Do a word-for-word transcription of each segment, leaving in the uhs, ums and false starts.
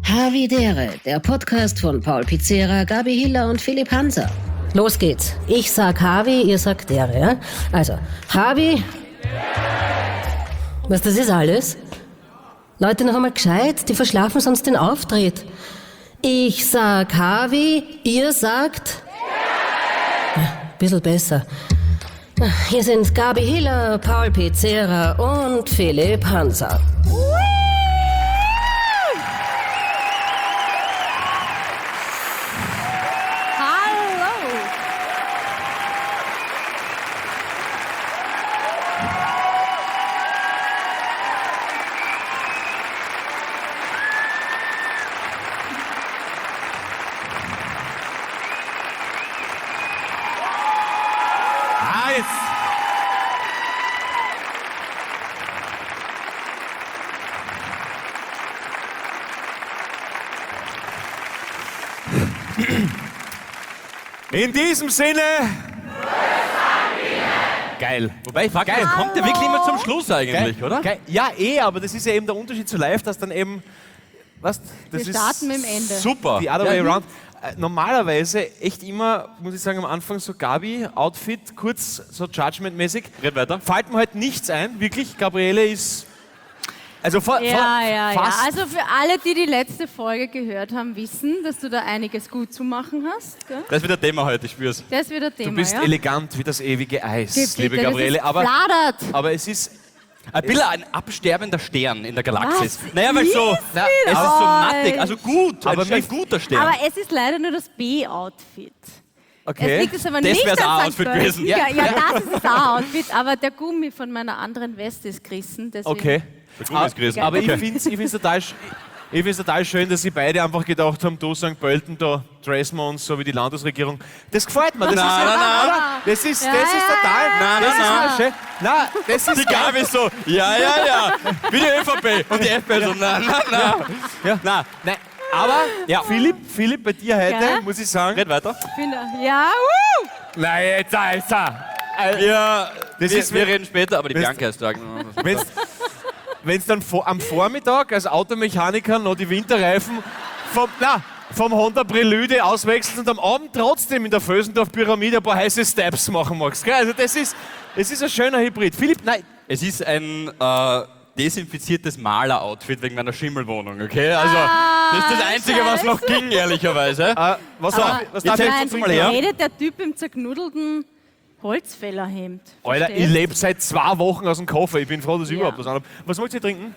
Havidere, der Podcast von Paul Pizzera, Gabi Hiller und Philipp Hanser. Los geht's. Ich sag Havi, ihr sagt Dere, ja? Also, Havi... Was, das ist alles? Leute, noch einmal gescheit, die verschlafen sonst den Auftritt. Ich sag Havi, ihr sagt... Ja, ein bisschen besser. Hier sind Gabi Hiller, Paul Pizzera und Philipp Hanser. In diesem Sinne... Geil. Wobei, ich frage mich, kommt der wirklich immer zum Schluss eigentlich, Geil. oder? Geil. Ja, eh, aber das ist ja eben der Unterschied zu live, dass dann eben... Was? Das Wir starten mit dem Ende. Super. Die other Ja, way around. Äh, Normalerweise echt immer, muss ich sagen, am Anfang so Gabi, Outfit, kurz so Judgment-mäßig. Red weiter. Fällt mir halt nichts ein, wirklich. Gabriele ist... Also fa Ja, fa ja, ja. fast... Also für alle, die die letzte Folge gehört haben, wissen, dass du da einiges gut zu machen hast. Gell? Das ist wieder Thema heute, ich spür's. Das ist wieder Thema, Du bist ja? elegant wie das ewige Eis, Bitte, liebe das Gabriele. ist Aber, fladert. aber es ist... Ein bisschen ein absterbender Stern in der Galaxis. Was Naja, weil so, ist na, mit es ist so euch? nattig, also gut, Aber aber ein mich- guter Stern. Aber es ist leider nur das B-Outfit. Okay. Es liegt es aber Das nicht wär's an auch Sankt Outfit Pölten. gewesen. Ja, Ja. ja, das ist das A-Outfit, aber der Gummi von meiner anderen Weste ist gerissen. Deswegen. Okay. Der Gummi ist gerissen. Aber Okay. ich finde es ich find's total, sch- ich find's total schön, dass sie beide einfach gedacht haben, da Sankt Pölten, da dressen wir uns so wie die Landesregierung. Das gefällt mir. Das Nein, ist, nein, nein. oder? Das ist, Ja, das ist ja, total... Nein, das nein, ist nein. schön. Nein, das ist... Die Gabi ist so, ja, ja, ja, wie die ÖVP. Und die FPÖ so, nein, nein, nein. Ja. Nein, Nein, aber Ja. Philipp, Philipp, bei dir heute, Ja? muss ich sagen... red weiter. Finde, ja, uh! Nein, jetzt ist er. Wir, Das wir, ist, wir wenn- reden später, aber die Weißt- Bianca ist da. Wenn's, wenn's dann vor, am Vormittag als Automechaniker noch die Winterreifen vom, na, vom Honda Prelude auswechselst und am Abend trotzdem in der Vösendorf-Pyramide ein paar heiße Steps machen magst. Gell? Also das ist, das ist ein schöner Hybrid. Philipp, nein, Es ist ein äh, desinfiziertes Maler-Outfit wegen meiner Schimmelwohnung, okay? Also, das ist das Einzige, was noch ging, ehrlicherweise. äh, was, darf, ich- was darf jetzt ich hält jetzt uns mal mal her. Redet der Typ im zerknudelten Holzfällerhemd. Alter, ich Verstehst? lebe seit zwei Wochen aus dem Koffer. Ich bin froh, dass ich Ja. überhaupt was anhabe. Was wollt ihr trinken?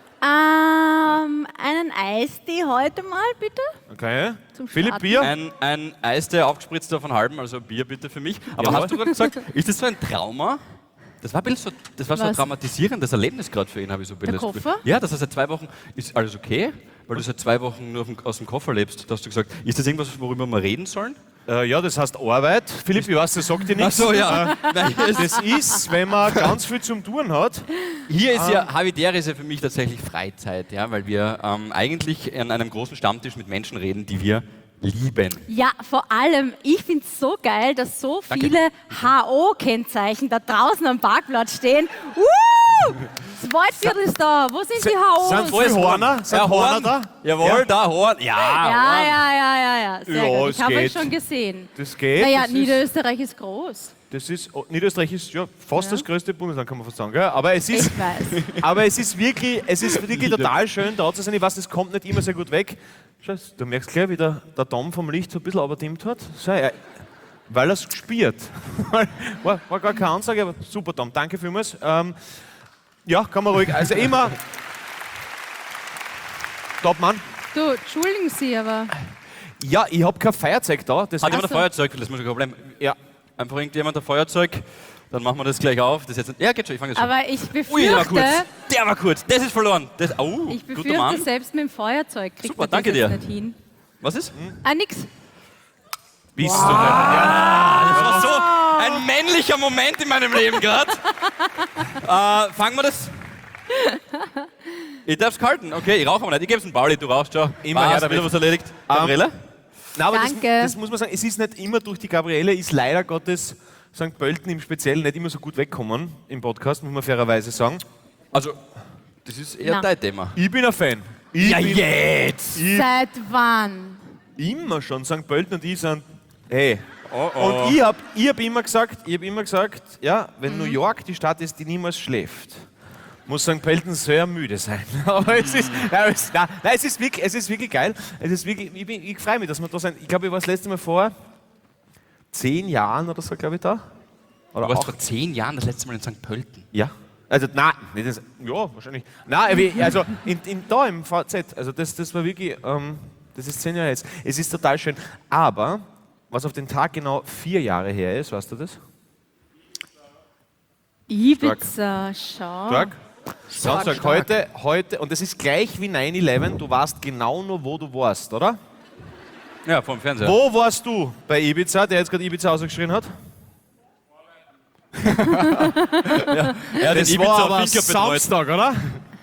Ähm, einen Eistee heute mal, bitte. Okay. Zum Philipp, Starten. Bier? Ein, ein Eistee aufgespritzt auf einen halben, also Bier bitte für mich. Aber Jawohl. hast du gerade gesagt, ist das so ein Trauma? Das war, ein bisschen so, das war so ein Was? traumatisierendes Erlebnis gerade für ihn, habe ich so ein bisschen Der das Gefühl. Koffer? Ja, dass er seit zwei Wochen, ist alles okay? Weil du seit zwei Wochen nur auf dem, aus dem Koffer lebst. Da hast du gesagt, ist das irgendwas, worüber wir reden sollen? Äh, ja, das heißt Arbeit. Philipp, ich weiß, das sagt dir nichts. ja. Nein, hier ist, Das ist, wenn man ganz viel zum Tun hat. hier ist ja, Havidere ist ja für mich tatsächlich Freizeit, ja, weil wir ähm, eigentlich an einem großen Stammtisch mit Menschen reden, die wir lieben. Ja, vor allem, ich finde es so geil, dass so Danke. viele H O-Kennzeichen da draußen am Parkplatz stehen. Uh! Das Waldviertel ist da. Wo sind die H Os? Sind viele Horner? Sind Ja, Horner Horn. da? Jawohl, Ja. da Horn. Ja, Ja, Horn. ja, ja, ja, ja. Sehr Ja, gut. es Ich habe euch geht. schon gesehen. Das geht. Naja, das ist, Niederösterreich ist groß. das ist, oh, Niederösterreich ist ja fast das größte Bundesland, kann man fast sagen. Gell? Aber, es ist, Ich weiß. aber es ist wirklich, es ist wirklich total schön, da zu sein. Ich weiß, es kommt nicht immer sehr gut weg. Schau, du merkst gleich, wie der, der Dom vom Licht so ein bisschen abgedimmt hat. So, er, weil er es gespürt. war, war gar keine Ansage, aber super, Dom. Danke vielmals. Ähm, ja, kann man ruhig. Also immer. Top, Mann. Du, entschuldigen Sie, aber Ja, ich habe kein Feuerzeug da. Das Hat heißt, jemand ein so. Feuerzeug? Das muss kein Problem. ja. Einfach irgendjemand ein Feuerzeug, dann machen wir das gleich auf. Das jetzt, ja, geht schon, ich fange jetzt an. aber ich Ui, der war befürchte, kurz. Der war kurz. Das ist verloren. Das, oh, ich guter befürchte, Mann. selbst mit dem Feuerzeug kriegt Super, man danke das jetzt dir. nicht hin. Was ist? Ah, nix. Bist du nicht? Ja. Das war so ein männlicher Moment in meinem Leben gerade. äh, fangen wir das. Ich darf's halten. Okay, ich rauche aber nicht. Ich gebe es einen Pauli, du rauchst schon. Immer her Passt, damit. wieder was erledigt. Gabriele? Nein, aber das, Danke. das muss man sagen, es ist nicht immer durch die Gabriele, ist leider Gottes Sankt Pölten im Speziellen nicht immer so gut wegkommen im Podcast, muss man fairerweise sagen. Also, das ist eher Na. dein Thema. Ich bin ein Fan. Ich Ja, bin jetzt! ich, Seit wann? immer schon. Sankt Pölten und ich sind, hey. Oh, oh. Und ich habe ich hab immer gesagt, ich hab immer gesagt, ja, wenn Mhm. New York die Stadt ist, die niemals schläft, muss Sankt Pölten sehr müde sein. Aber es ist, ja, es, nein, nein, es ist wirklich, es ist wirklich geil. Es ist wirklich, ich, bin- ich freue mich, dass wir da sind. Ich glaube, ich war das letzte Mal vor zehn Jahren oder so, glaube ich, da. Oder Du warst auch, vor zehn Jahren das letzte Mal in Sankt Pölten. ja. Also, nein, nicht das, ja, wahrscheinlich. Nein, wie- also in, in, da im V Z, also das, das war wirklich, ähm, das ist zehn Jahre jetzt. Es ist total schön. Aber, was auf den Tag genau vier Jahre her ist, weißt du das? Ibiza, schau. Stark. Samstag, heute, heute, und das ist gleich wie neun elf, du weißt genau nur, wo du warst, oder? Ja, vom Fernseher. Wo warst du bei Ibiza, der jetzt gerade Ibiza ausgeschrien hat? Ja, Das war aber Samstag, oder?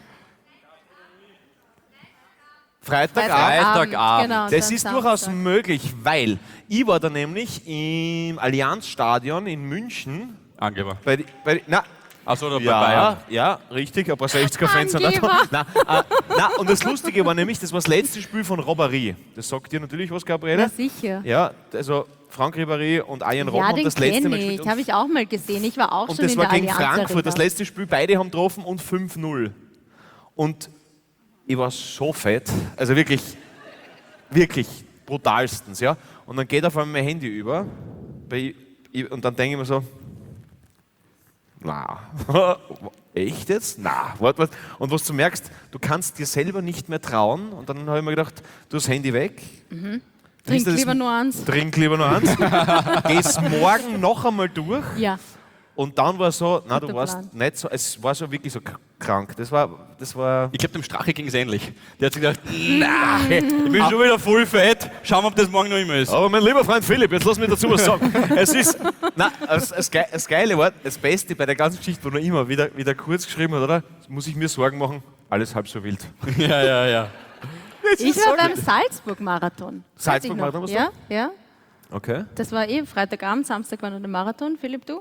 Freitagabend. Freitagabend. Genau, Das dann ist durchaus Samstag. möglich, weil ich war da nämlich im Allianzstadion in München. Angeber. Bei, die- bei, die- na, Achso, oder bei ja, Bayern. ja, richtig, ein paar sechziger-Fans sind da. Angeber. Na, äh, na, und das Lustige war nämlich, das war das letzte Spiel von Ribéry. Das sagt dir natürlich was, Gabriele? Ja, sicher. Ja, also Frank Ribéry und Ian Ja, Robben haben den das letzte kenne Mal ich. gespielt. Habe ich auch mal gesehen. Ich war auch Und schon das in war der gegen Allianz Frankfurt, das Arena. letzte Spiel. Beide haben getroffen und fünf null. Und ich war so fett, also wirklich, wirklich brutalstens, ja. Und dann geht auf einmal mein Handy über bei, und dann denke ich mir so, na, echt jetzt? Na, warte, warte. Und was du merkst, du kannst dir selber nicht mehr trauen. Und dann habe ich mir gedacht, du das Handy weg. Trink Liest du das- lieber nur eins. Trink lieber noch eins. Gehst morgen noch einmal durch. Ja. Und dann war so, na, du Guter warst Plan. nicht so, es war so wirklich so k- krank. Das war, das war. Ich glaube, dem Strache ging es ähnlich. Der hat sich gedacht, na, ich bin schon wieder voll fett. Schauen wir, ob das morgen noch immer ist. Aber mein lieber Freund Philipp, jetzt lass mich dazu was sagen. Es ist, na, das, das, Ge- das Geile war, das Beste bei der ganzen Geschichte, wo er immer wieder, wieder kurz geschrieben hat, oder? Muss ich mir Sorgen machen? Alles halb so wild. Ja, ja, ja. Ich war beim Salzburg-Marathon. Weiß ich Salzburg-Marathon noch. warst Ja, ja. Okay. Das war eh Freitagabend, Samstag war noch der Marathon. Philipp, du?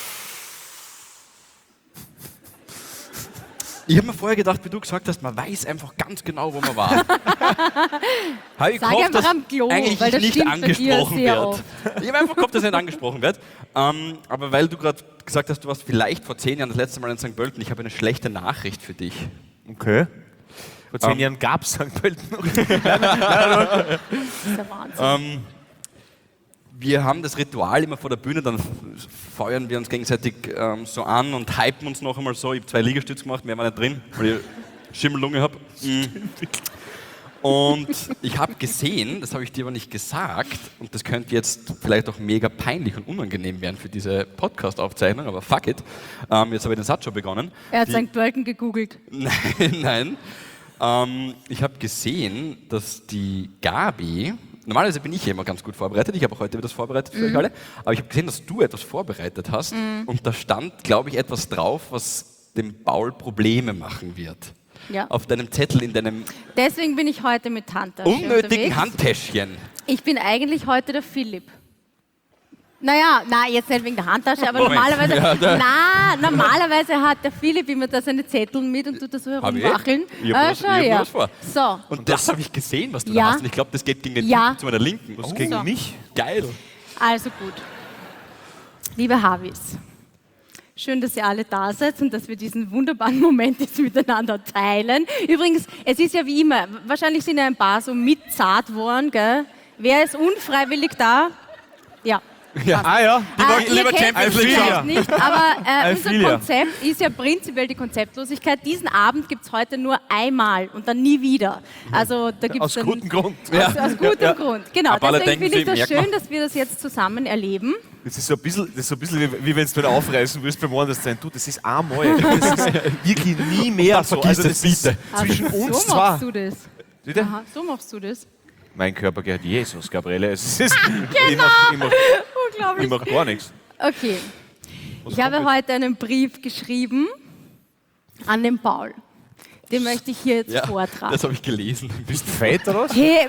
Ich habe mir vorher gedacht, wie du gesagt hast, man weiß einfach ganz genau, wo man war. Habe ich Sag gehofft, einfach dass am Klo, eigentlich weil das nicht stimmt bei dir angesprochen sehr wird. oft. Ich habe einfach gehofft, dass nicht angesprochen wird. Ähm, aber weil du gerade gesagt hast, du warst vielleicht vor zehn Jahren das letzte Mal in Sankt Pölten, ich habe eine schlechte Nachricht für dich. Okay. Vor zehn Ähm. Jahren gab es Sankt Pölten noch. Das ist der Wahnsinn. Ähm, wir haben das Ritual immer vor der Bühne, dann feuern wir uns gegenseitig ähm, so an und hypen uns noch einmal so. Ich habe zwei Liegestütze gemacht, mehr war nicht drin, weil ich Schimmellunge habe. Mhm. Und ich habe gesehen, das habe ich dir aber nicht gesagt, und das könnte jetzt vielleicht auch mega peinlich und unangenehm werden für diese Podcast-Aufzeichnung, aber fuck it. Ähm, jetzt habe ich den Satz schon begonnen. Er hat Die- Sankt Pölten gegoogelt. Nein, nein. Ähm, ich habe gesehen, dass die Gabi, normalerweise bin ich ja immer ganz gut vorbereitet, ich habe auch heute wieder das vorbereitet für euch alle, aber ich habe gesehen, dass du etwas vorbereitet hast und da stand, glaube ich, etwas drauf, was dem Paul Probleme machen wird. Ja. Auf deinem Zettel in deinem Deswegen bin ich heute mit Handtasche unnötigen unterwegs. Handtäschchen. Ich bin eigentlich heute der Philipp. Naja, na, jetzt nicht wegen der Handtasche, aber Moment. normalerweise, Ja, da- na, normalerweise hat der Philipp immer da seine Zettel mit und tut das so Hab ich? herumwacheln. Ich hab Ah, was- schau ich hab her. was vor. So, Und das habe ich gesehen, was du Ja. da hast. Und ich glaube, das geht gegen den Ja. Typen zu meiner Linken. Was Oh, gegen So. mich? geil. also gut. Liebe Havis, schön, dass ihr alle da seid und dass wir diesen wunderbaren Moment jetzt miteinander teilen. Übrigens, es ist ja wie immer, wahrscheinlich sind ja ein paar so mitzart worden, gell? Wer ist unfreiwillig da? Ja. Ah ja. Ah, wollten ihr lieber kennt Champions es League vielleicht schauen. nicht, aber äh, unser Filia. Konzept ist ja prinzipiell die Konzeptlosigkeit. Diesen Abend gibt es heute nur einmal und dann nie wieder. Also da gibt's Aus dann, gutem Grund. Aus, aus gutem Grund. Genau, Aber alle deswegen denken finde ich sich, das merkt man. schön, dass wir das jetzt zusammen erleben. Das ist so ein bisschen, das ist so ein bisschen wie, wie wenn du einen aufreißen willst beim Anderssein. Du, das ist einmal. Das ist wirklich nie mehr so. vergiss Also es das ist bitte. zwischen Also, uns so zwei. machst du das. Bitte? Aha, so machst du das. Mein Körper gehört Jesus, Gabriele. Es ist, Genau. ich mach, ich mach, ich Unglaublich. mach gar nichts. Okay. Was Ich habe kommt heute einen Brief geschrieben an den Paul. Den möchte ich hier jetzt Ja, vortragen. das habe ich gelesen. Bist du fett oder was? Hey,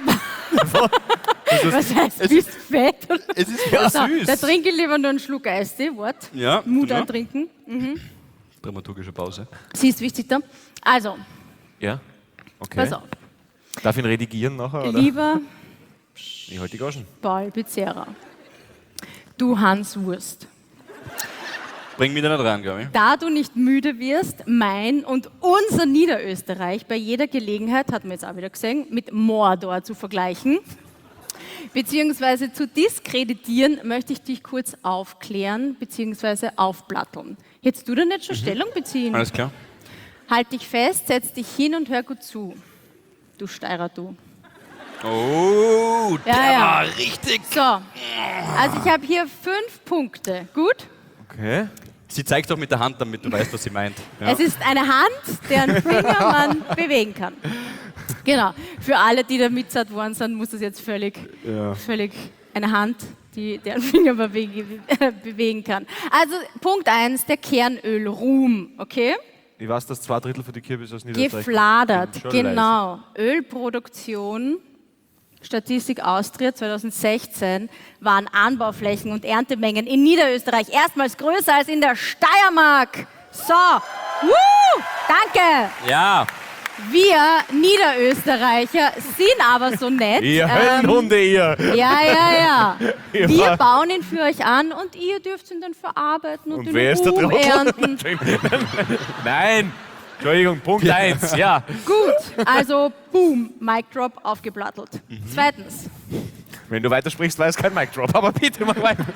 was heißt, bist fett? Es ist ja So, süß. da trinke ich lieber nur einen Schluck Eistee, Wort. Ja, Mut ja. antrinken. Dramaturgische Pause. Sie ist wichtig da. Also, Ja. Okay. pass auf. Darf ich ihn redigieren nachher? Oder? Lieber Ich halte die Gaschen. Paul Pizzerra, du Hans Wurst, Bring mich da nicht rein, glaube ich. da du nicht müde wirst, mein und unser Niederösterreich bei jeder Gelegenheit, hat man jetzt auch wieder gesehen, mit Mordor zu vergleichen, beziehungsweise zu diskreditieren, möchte ich dich kurz aufklären, beziehungsweise aufplatteln. Hättest du da nicht schon Stellung beziehen? Alles klar. Halt dich fest, setz dich hin und hör gut zu. Du Steirer, du. Oh, der Ja, ja. war richtig. So, also ich habe hier fünf Punkte. Gut? Okay. Sie zeigt doch mit der Hand, damit du weißt, was sie meint. Ja. Es ist eine Hand, deren Finger man bewegen kann. Genau. Für alle, die da mitzart worden sind, muss das jetzt völlig, Ja. völlig eine Hand, die deren Finger man bewege, bewegen kann. Also Punkt eins, der Kernölruhm, okay? Ich weiß, dass zwei Drittel für die Kürbis aus Niederösterreich Gefladert, Schon genau. Ölproduktion, Statistik Austria zweitausendsechzehn, waren Anbauflächen und Erntemengen in Niederösterreich erstmals größer als in der Steiermark. So, Woo! Danke. Ja, Wir Niederösterreicher sind aber so nett. Ihr ähm, Höllenhunde, ihr! ja, ja, ja. Ja. Wir bauen ihn für euch an und ihr dürft ihn dann verarbeiten und, Und in wer ist der Ruhm Trottel? ernten. Nein! Entschuldigung, Punkt eins, ja. Gut, also boom, Mic Drop aufgeplattelt. Zweitens, Wenn du weitersprichst, war es kein Mic Drop, aber bitte mach weiter.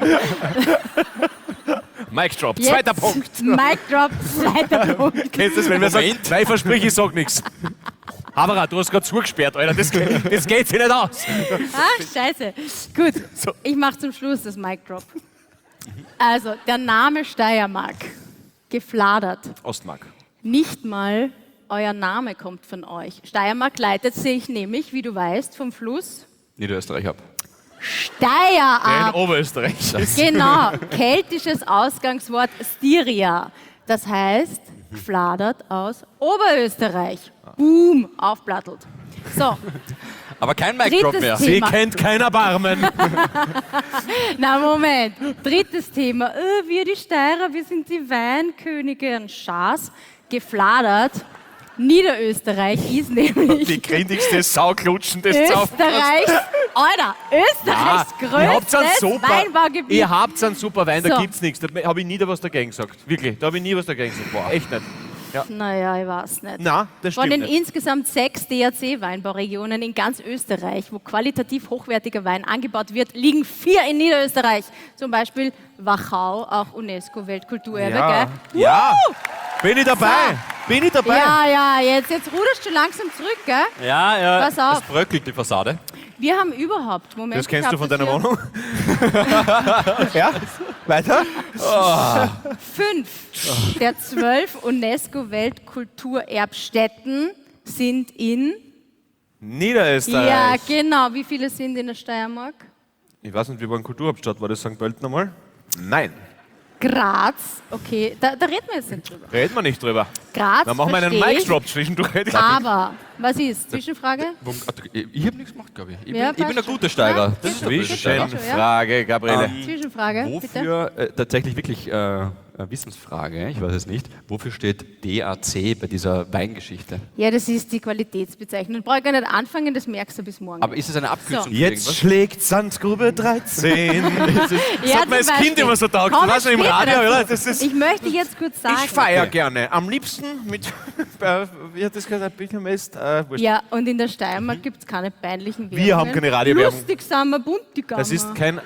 Mic Drop, jetzt zweiter Punkt. Mic Drop, zweiter Punkt. Kennst du das, wenn wir sagen, Moment. nein, versprich, ich sag nichts. Havara, du hast gerade zugesperrt, Alter, das, das geht sich nicht aus. Ach, scheiße. Gut, So. ich mache zum Schluss das Mic Drop. Also, der Name Steiermark, gefladert. Ostmark. Nicht mal euer Name kommt von euch. Steiermark leitet sich nämlich, wie du weißt, vom Fluss Niederösterreich ab. Steier In ab. Oberösterreich. Genau, keltisches Ausgangswort Styria. Das heißt, gefladert aus Oberösterreich. Boom, aufplattelt. So, Aber kein Mic Drop Drittes mehr. Thema. Sie kennt kein Erbarmen. na Moment. Drittes Thema. Äh, wir die Steirer, wir sind die Weinkönige. Ein Schaß, gefladert. Niederösterreich ist nämlich Die grindigste Sauklutschen des Zaufers. Österreichs, Alter, Österreichs Ihr habt's einen größtes super, Weinbaugebiet. ihr habt einen super Wein, da So. gibt's nichts. Da habe ich nie da was dagegen gesagt. Wirklich, da habe ich nie was dagegen gesagt. Boah, echt nicht. Naja, ich weiß nicht. Na, das Von stimmt den nicht. insgesamt sechs D A C-Weinbauregionen in ganz Österreich, wo qualitativ hochwertiger Wein angebaut wird, liegen vier in Niederösterreich. Zum Beispiel Wachau, auch UNESCO-Weltkulturerbe. Ja, gell? ja. Bin ich dabei? Bin ich dabei? Ja, ja, jetzt, jetzt ruderst du langsam zurück, gell? Ja, ja. Pass auf. Es bröckelt die Fassade. Wir haben überhaupt, Moment. Das ich kennst hab du von das deiner hier. Wohnung? Ja, weiter? Fünf der zwölf UNESCO-Weltkulturerbstätten sind in... Niederösterreich. Ja, genau. Wie viele sind in der Steiermark? Ich weiß nicht, wie war eine Kulturhauptstadt? War das Sankt Pölten einmal? Nein, Graz. Okay, da, da reden wir jetzt nicht drüber. reden wir nicht drüber. Graz, Dann machen wir einen versteh ich. Mic-Drop zwischendurch. Aber, was ist? Zwischenfrage? Wo- Ich habe nichts gemacht, glaube ich. Ich bin, Ja, ich bin passt ein schon. guter Steirer. Ja, Das ist ein bitte. guter Steirer. Zwischenfrage, Gabriele. Ähm, Zwischenfrage, bitte. Wofür, äh, tatsächlich wirklich äh, eine Wissensfrage, ich weiß es nicht, wofür steht D A C bei dieser Weingeschichte? Ja, das ist die Qualitätsbezeichnung. Brauche ich gar nicht anfangen, das merkst du bis morgen. Aber ist es eine Abkürzung So. für Jetzt irgendwas? schlägt Sandgrube dreizehn. Das Ja, hat mir als zum Kind Beispiel. immer so taugt. Kommen Weißt du, im später Radio, dazu. oder? Das ist, Ich möchte jetzt kurz sagen. ich feiere gerne. Am liebsten mit, äh, wie hat das gesagt, Pilchermest? Äh, wurscht. Ja, und in der Steiermark gibt es keine peinlichen Werbungen. Wir haben keine Radiowerbung. Lustig sind wir, bunt die Gamma. Das ist kein.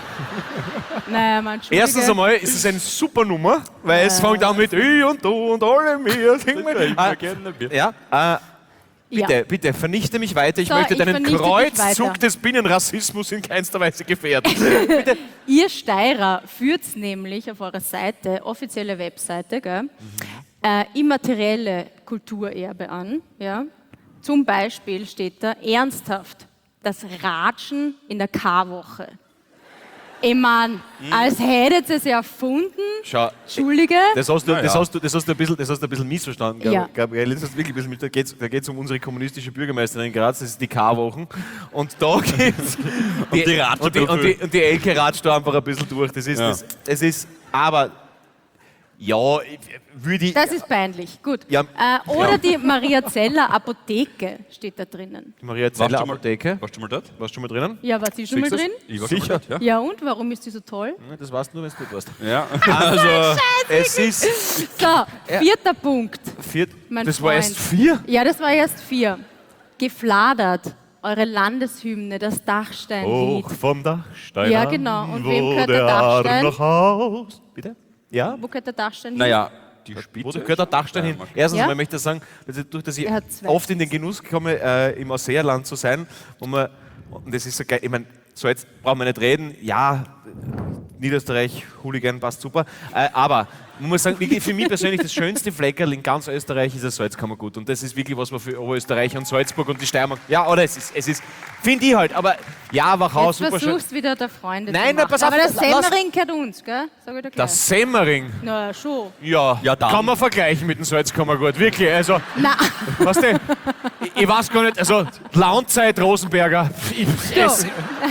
Naja, man, Entschuldige. Erstens einmal ist es eine super Nummer, weil es fängt an mit ich und du und alle mir. Sing mal. Ah, ja, äh, bitte, Ja. bitte, vernichte mich weiter. Ich So, möchte ich deinen vernichte dich Kreuzzug weiter. des Binnenrassismus in keinster Weise gefährden. Ihr Steirer führt nämlich auf eurer Seite, offizielle Webseite, gell, äh, immaterielle Kulturerbe an. Ja? Zum Beispiel steht da ernsthaft das Ratschen in der Karwoche. Ich meine, als hättet ihr es erfunden. Schau, Entschuldige. das hast du, Ja, das ja. hast du, das hast du ein bisschen, das hast du ein bisschen missverstanden, Gab- Ja. Gabriele. Das hast du wirklich ein bisschen mit, da geht es da geht's um unsere kommunistische Bürgermeisterin in Graz, das ist die K-Wochen. Und da geht's. die, die ratscht und, die, ein und, die, und die Elke ratscht da einfach ein bisschen durch. Das ist, Ja. das, es ist, aber Ja, würde ich... Das ist peinlich. Gut. Ja, äh, oder ja. die Maria Zeller Apotheke steht da drinnen. Die Maria Warst Zeller du mal- Apotheke. Warst du mal dort? Warst du schon mal drinnen? Ja, war sie schon mal Siehst drin? Ich war schon mal Sicher? dort, Ja, und warum ist die so toll? Ja, das weißt du nur, wenn du gut warst. ja. ja. Also, Es ist... So, vierter Punkt. Vier, Mein das war Freund. erst vier? Ja, das war erst vier. Gefladert. Eure Landeshymne, das Dachsteinlied. Hoch vom Dachstein. Ja, an, genau. Und wo wem gehört der Arm Dachstein? noch haust. Bitte? Ja? Wo gehört der Dachstein hin? naja, die Wo Spitze. gehört der Dachstein hin? Erstens Ja? mal möchte ich sagen, dass ich, durch dass ich Er hat zwei. oft in den Genuss komme, äh, im Ausseerland zu sein, wo man, und das ist so geil, ich meine, so jetzt brauchen wir nicht reden, ja, Niederösterreich, Hooligan, passt super, äh, aber man muss sagen, wirklich für mich persönlich das schönste Fleckerl in ganz Österreich ist das Salzkammergut und das ist wirklich was, was für Oberösterreich und Salzburg und die Steiermark, ja, oder es ist, es ist finde ich halt, aber ja, Wachau, Jetzt super schön. versuchst wieder der Freunde Nein, zu na, machen. pass auf, Aber der lass- Semmering gehört uns, gell? Sag ich dir gleich. Das Semmering, Na, schon. ja, Ja, dann. kann man vergleichen mit dem Salzkammergut, wirklich, also... Na, Weißt du, ich, ich weiß gar nicht, also Launzeit Rosenberger, ich, es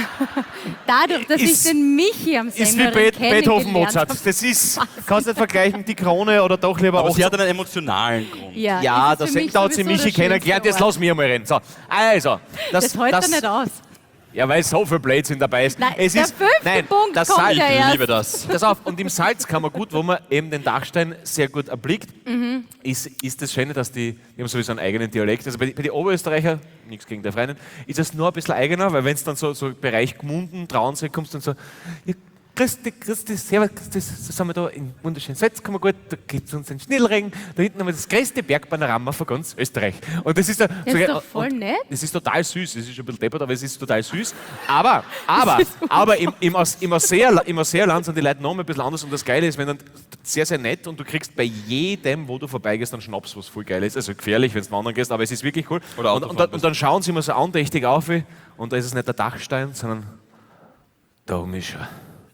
dadurch, dass Ist- ich den Michi am ist wie Semmering Be kennengelernt Beethoven, Mozart. hab. Das ist, kannst nicht vergleichen, die Krone oder doch lieber Aber auch. sie hat einen emotionalen Grund. Ja, Ja, ist es das, für mich da hat sie sowieso Michi der schönste kennengelernt, jetzt Ort. lass mich mal reden. So, also, das, Das hält er nicht aus. Ja, weil so viel Blödsinn dabei ist. Nein, es der ist fünfte nein, Punkt das kommt Salz, ja erst. Ich liebe das. Pass auf, und im Salzkammergut, wo man eben den Dachstein sehr gut erblickt, Mhm. ist, ist das Schöne, dass die, die haben sowieso einen eigenen Dialekt. Also bei, bei den Oberösterreicher, nichts gegen der Freundin, ist es nur ein bisschen eigener, weil wenn es dann so, so Bereich Gmunden, Traunsee kommst und so, ja, grüß dich, grüß dich, servus, grüß dich, so sind wir da in wunderschönen Salzkammergut, da gibt es uns den Schnellregen, da hinten haben wir das größte Bergpanorama von ganz Österreich. Und das ist, da, Das ist doch voll und nett. Das ist total süß, es ist schon ein bisschen deppert, aber es ist total süß. Aber, aber, aber im, im, Aus- im, Ausseerla- im Ausseerland sind die Leute noch mal ein bisschen anders und das Geile ist, wenn dann sehr, sehr nett und du kriegst bei jedem, wo du vorbeigehst, einen Schnaps, was voll geil ist. Also gefährlich, wenn du wandern gehst, aber es ist wirklich cool. Oder und, Autofahren und, dann, bist. und dann schauen sie immer so andächtig auf und da ist es nicht der Dachstein, sondern da Mischa.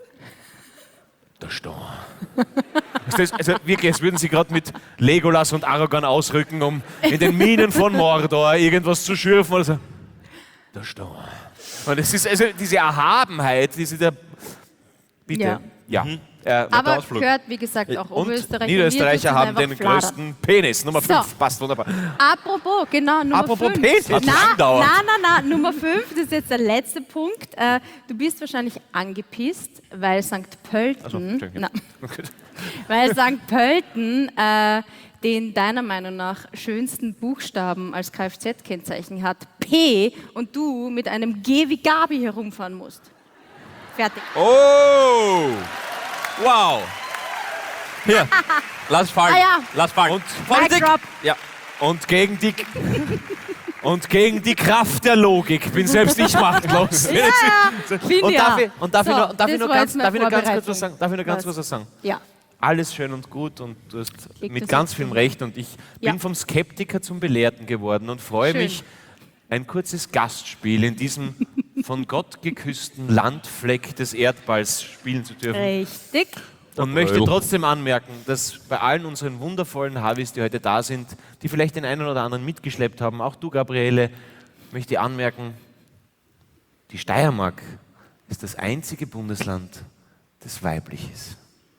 Der Stein. Weißt du, das- Also wirklich, als würden sie gerade mit Legolas und Aragorn ausrücken, um in den Minen von Mordor irgendwas zu schürfen oder so. Der Stein. Und es ist also diese Erhabenheit, diese der. Bitte. Ja. Ja. Äh, Aber Ausflug. gehört, wie gesagt, auch und Oberösterreich. Niederösterreicher und wir, haben das den ist einfach größten Penis. Nummer So. fünf passt wunderbar. Apropos, genau, Nummer Apropos fünf. Penis. Hat Na, lang gedauert. nein, nein, nein, Nummer fünf, das ist jetzt der letzte Punkt. Äh, du bist wahrscheinlich angepisst, weil Sankt Pölten, Entschuldigung. na, weil Sankt Pölten äh, den deiner Meinung nach schönsten Buchstaben als Kfz-Kennzeichen hat, P, und du mit einem G wie Gabi herumfahren musst. Fertig. Oh! Wow! Hier, lass fallen. Ah ja. Lass fallen. Und, Mic drop. Ja. und gegen die. Und gegen die Kraft der Logik bin selbst ich machtlos. Ja, ja, finde und ja. darf ich, und darf So, ich noch, darf ich das noch war ganz, jetzt meine darf ich noch ganz kurz Vorbereitung. was sagen? Darf ich noch ganz Was? kurz was sagen? Ja. Alles schön und gut und du hast Leg mit das ganz auf. vielem Recht und ich Ja. bin vom Skeptiker zum Belehrten geworden und freue Schön. mich, ein kurzes Gastspiel in diesem von Gott geküssten Landfleck des Erdballs spielen zu dürfen. Richtig. Und möchte Bröll. trotzdem anmerken, dass bei allen unseren wundervollen Havis, die heute da sind, die vielleicht den einen oder anderen mitgeschleppt haben, auch du, Gabriele, möchte ich anmerken, die Steiermark ist das einzige Bundesland, das weiblich ist.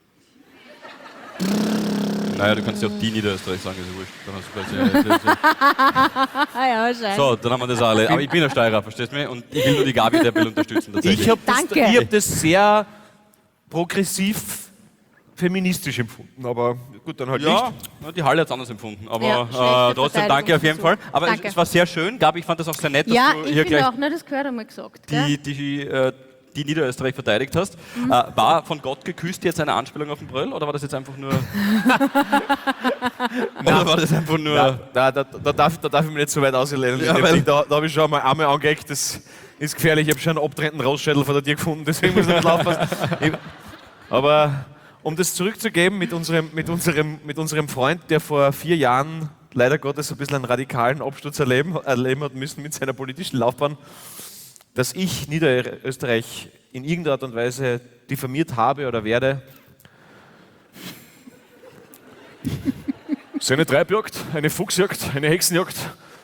Naja, du kannst ja auch die Niederösterreich sagen, ist ja wurscht. Dann hast du gleich, Ah ja, wahrscheinlich. so, dann haben wir das alle. Aber ich bin ein Steirer, verstehst du mich? Und ich will nur die Gabi der will unterstützen tatsächlich. Ich habe das, Danke. ich hab das sehr progressiv feministisch empfunden, aber gut, dann halt ja, nicht. na, die Halle hat es anders empfunden. Aber Ja, schlechte äh, trotzdem danke auf jeden Fall. Verteidigungsversuch. Aber es, Danke. es war sehr schön. Gabi, ich fand das auch sehr nett, dass Ja, du ich hier finde gleich auch, ne, das gehört einmal gesagt. gell? die, die, äh, die Niederösterreich verteidigt hast. Mhm. Äh, war von Gott geküsst jetzt eine Anspielung auf den Bröll oder war das jetzt einfach nur. oder war das einfach nur. Ja, da, da, da, darf, da darf ich mich nicht so weit auslehnen. Ja, weil- da da habe ich schon mal einmal angeeckt, das ist gefährlich. Ich habe schon einen abtrennenden Rostschädel von dir gefunden, deswegen muss ich nicht aufpassen. Ich, aber um das zurückzugeben mit unserem, mit, unserem, mit unserem Freund, der vor vier Jahren leider Gottes ein bisschen einen radikalen Absturz erleben, erleben hat müssen mit seiner politischen Laufbahn, dass ich Niederösterreich in irgendeiner Art und Weise diffamiert habe oder werde. So eine Treibjagd, eine Fuchsjagd, eine Hexenjagd,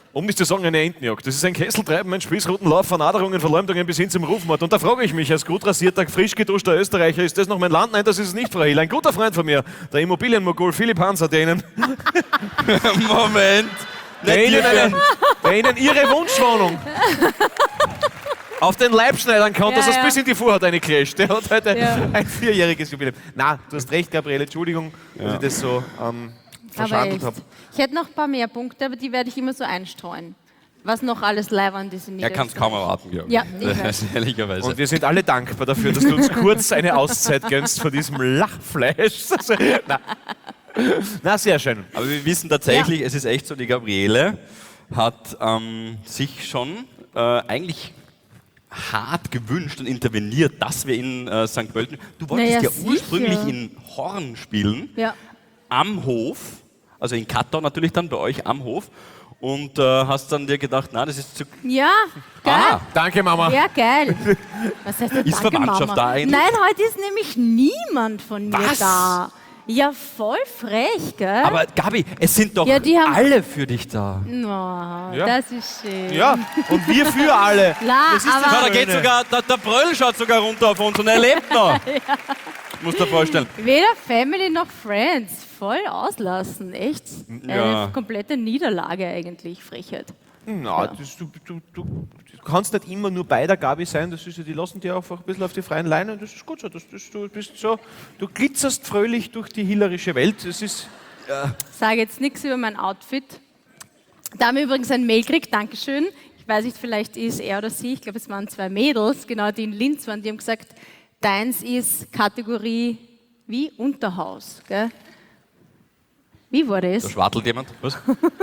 Um nicht zu sagen, eine Entenjagd. Das ist ein Kesseltreiben, ein Spießrutenlauf von Aderungen, Verleumdungen bis hin zum Rufmord. Und da frage ich mich, als gut rasierter, frisch geduschter Österreicher, ist das noch mein Land? Nein, das ist es nicht, Frau Hill. Ein guter Freund von mir, der Immobilienmogul Philipp Hanser, der Ihnen, Moment. der Ihnen, eine, der Ihnen Ihre Wunschwohnung auf den Leib schneidern kann, Ja, dass es ja. bis in die Vorhaut reingrätscht. Der hat heute Ja. ein vierjähriges Jubiläum. Na, du hast recht, Gabriele, Entschuldigung, dass ich das so ähm, Aber verschandelt echt. habe. Ich hätte noch ein paar mehr Punkte, aber die werde ich immer so einstreuen. Was noch alles leiwand ist in Er kann es kaum erwarten, glaube ich. Ja, ich weiß. Ehrlicherweise. Und wir sind alle dankbar dafür, dass du uns kurz eine Auszeit gönnst von diesem Lachfleisch. Also, na. na, sehr schön. Aber wir wissen tatsächlich, es ist echt so, die Gabriele hat ähm, sich schon äh, eigentlich hart gewünscht und interveniert, dass wir in äh, Sankt Pölten. Du wolltest Naja, ja sicher. ursprünglich in Horn spielen, Ja. am Hof, also in Kattau natürlich dann, bei euch am Hof. Und äh, hast dann dir gedacht, na, das ist zu... Ja, geil. Ah, Danke, Mama. Ja, geil. Was heißt denn Ist danke, Verwandtschaft Mama? da eigentlich? Nein, heute ist nämlich niemand von mir Was? da. Ja, voll frech, gell? aber Gabi, es sind doch Ja, die haben- alle für dich da. Oh, Ja. das ist schön. Ja, und wir für alle. La, Das ist das aber Na, da Schöne. geht sogar, der, der Bröll schaut sogar runter auf uns und er lebt noch. Musst du dir vorstellen. weder Family noch Friends. Voll auslassen, echt. Ja. Eine komplette Niederlage eigentlich, Frechheit. Na, das, du, du, du, du kannst nicht immer nur bei der Gabi sein, das ist ja, die lassen dich einfach ein bisschen auf die freien Leine, das ist gut so. Das, das, du, bist so du glitzerst fröhlich durch die hillerische Welt. Das ist, Sage jetzt nichts über mein Outfit. Da haben wir übrigens ein Mail gekriegt, Dankeschön. Ich weiß nicht, vielleicht ist er oder sie, ich glaube, es waren zwei Mädels, genau, die in Linz waren, die haben gesagt, deins ist Kategorie wie Unterhaus. Gell? Wie war das? Da schwartelt jemand. Was?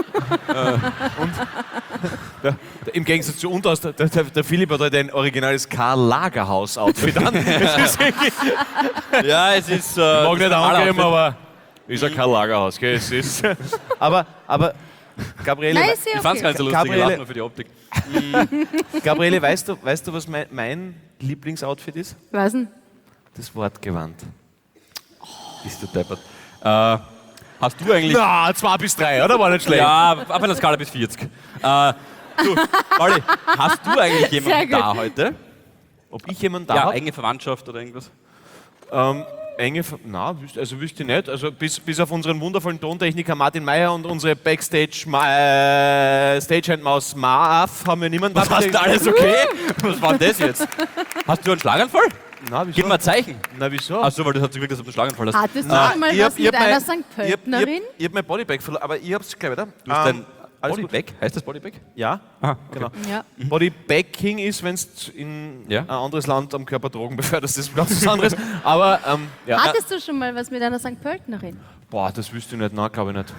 der, der, im Gegensatz zu uns, der, der, der Philipp hat heute ein originales Karl Lagerhaus-Outfit an. Das ist wirklich, Ja, es ist. Äh, mag nicht das angeben, Outfit. aber ist ein Karl Lagerhaus. Gell? Es ist, aber, aber Gabriele, Nein, ist ja Ich fand es okay. ganz so lustig, ich Gabriele- lach nur für die Optik. Gabriele, weißt du, weißt du, was mein, mein Lieblingsoutfit ist? Was denn? Das Wortgewand. Bist du deppert. Äh, hast du eigentlich. Na, zwei bis drei, oder? War nicht schlecht. Ja, auf einer Skala bis vierzig. Äh, du, Olli, hast du eigentlich Sehr jemanden gut. da heute? Ob ich jemanden da Ja, habe? enge Verwandtschaft oder irgendwas? Ähm, enge, Ver- na, wüs- also wüsste ich nicht. Also bis, bis auf unseren wundervollen Tontechniker Martin Meyer und unsere Backstage äh, Stagehandmaus Marv haben wir niemanden. Was da. hast du alles okay? Was war denn das jetzt? Hast du einen Schlaganfall? Na, wieso? Gib mal ein Zeichen. Na, wieso? Achso, weil du hast gewirkt, dass du einen Schlaganfall hast. Hattest du Ah, schon mal ich hab- was ich mit hab mein- einer Sankt Ich hab, ich hab, Pöltnerin? ich hab mein Bodybag verloren, aber ich hab's gleich wieder. Du hast dein alles gut. Bodybag? Heißt das Bodybag? Ja, Aha, genau. Ja. Bodybagging ist, wenn du in Ja. ein anderes Land am Körper Drogen beförderst, das ist was ganz anderes. Aber, ähm, ja. Hattest du schon mal was mit einer Sankt Pöltnerin? Boah, das wüsste ich nicht, nein, glaube ich nicht.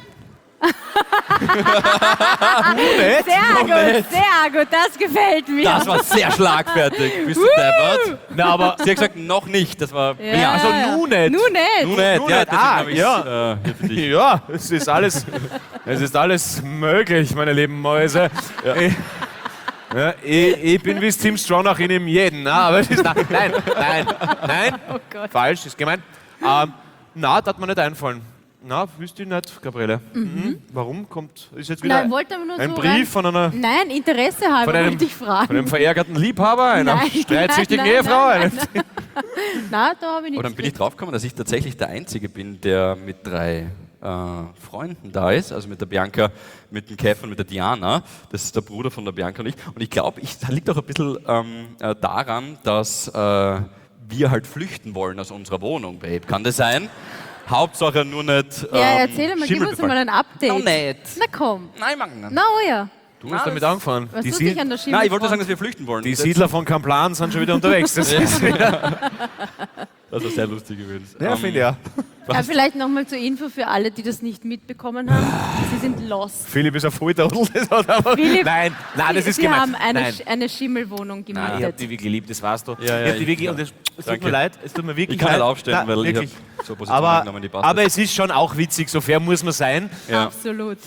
Sehr gut, sehr gut, das gefällt mir. Das war sehr schlagfertig. Bist du deppert? Na, aber Sie hat gesagt, noch nicht. Das war. ja, ja, also ja. nun nicht. Nun nicht. Nun nicht. Nun Ja, nicht. deswegen Ah, hab ich's, ja. äh, hier für dich. Ja, es ist alles, es ist alles möglich, meine lieben Mäuse. Ich, ja, ich, ich bin wie Tim Stronach in ihm jeden. Na, aber es ist, nein, nein, nein, nein, Oh Gott. falsch, ist gemeint. Ähm, na, das hat mir nicht einfallen. Na, wüsste ich nicht, Gabriele. Mhm. Warum kommt, ist jetzt wieder Nein, wollte aber nur ein so Brief rein- von einer, Nein, Interesse halber von einem, wollte ich fragen. von einem verärgerten Liebhaber, einer Nein, streitsüchtigen nein, nein, Ehefrau. nein, eine- Na, da habe ich nichts. Aber dann bin ich draufgekommen, dass ich tatsächlich der Einzige bin, der mit drei äh, Freunden da ist. Also mit der Bianca, mit dem Kev und mit der Diana. Das ist der Bruder von der Bianca und ich. Und ich glaube, das liegt auch ein bisschen ähm, äh, daran, dass äh, wir halt flüchten wollen aus unserer Wohnung, Babe. Kann das sein? Hauptsache nur nicht. Ähm, Ja, erzähl mal, gib uns mal ein Update. Noch nicht. Na komm. Nein, Mann. Nein, Na, oh ja. Du hast damit angefangen. Was Die, tut dich Sied an der Schimmel? Nein, ich wollte sagen, dass wir flüchten wollen. die Das- Siedler von Kamplan sind schon wieder unterwegs. Das ist, Das war sehr lustig übrigens. ja, Ähm, finde ich ja. Ja, vielleicht nochmal zur Info für alle, die das nicht mitbekommen haben. Sie sind lost. Philipp ist ein Volltrottel. Das hat aber Philipp, nein, nein, das Sie, ist Sie gemeint. haben eine, nein. Sch- eine Schimmelwohnung Nein, ich habe gemietet. die wirklich lieb, das weißt du. Ja, ja, ich habe die ich- wirklich, ja. und es, es tut Danke. mir leid, es tut mir wirklich Ich kann leid. nicht aufstehen, Nein, weil wirklich. ich habe so eine Position aber, eingenommen, die passt aber nicht. es ist schon auch witzig, so fair muss man sein. Ja. Absolut.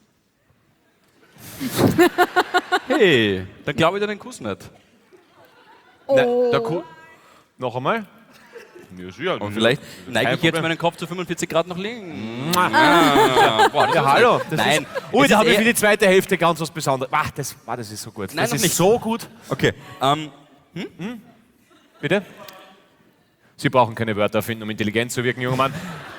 Hey, dann glaube ich dir den Kuss nicht. Oh. Nein, der Ku- noch einmal? Ja, sicher. Und vielleicht neige kein ich jetzt Problem. meinen Kopf zu fünfundvierzig Grad nach links. Ah. Boah, das Ja, ist- hallo. Das Nein. Ist, ui, es da ist habe ich eher- für die zweite Hälfte ganz was Besonderes. Ah, das, ah, das ist so gut. Nein, das noch ist nicht. so gut. Okay. Ähm, Bitte? Sie brauchen keine Wörter erfinden, um intelligent zu wirken, junger Mann.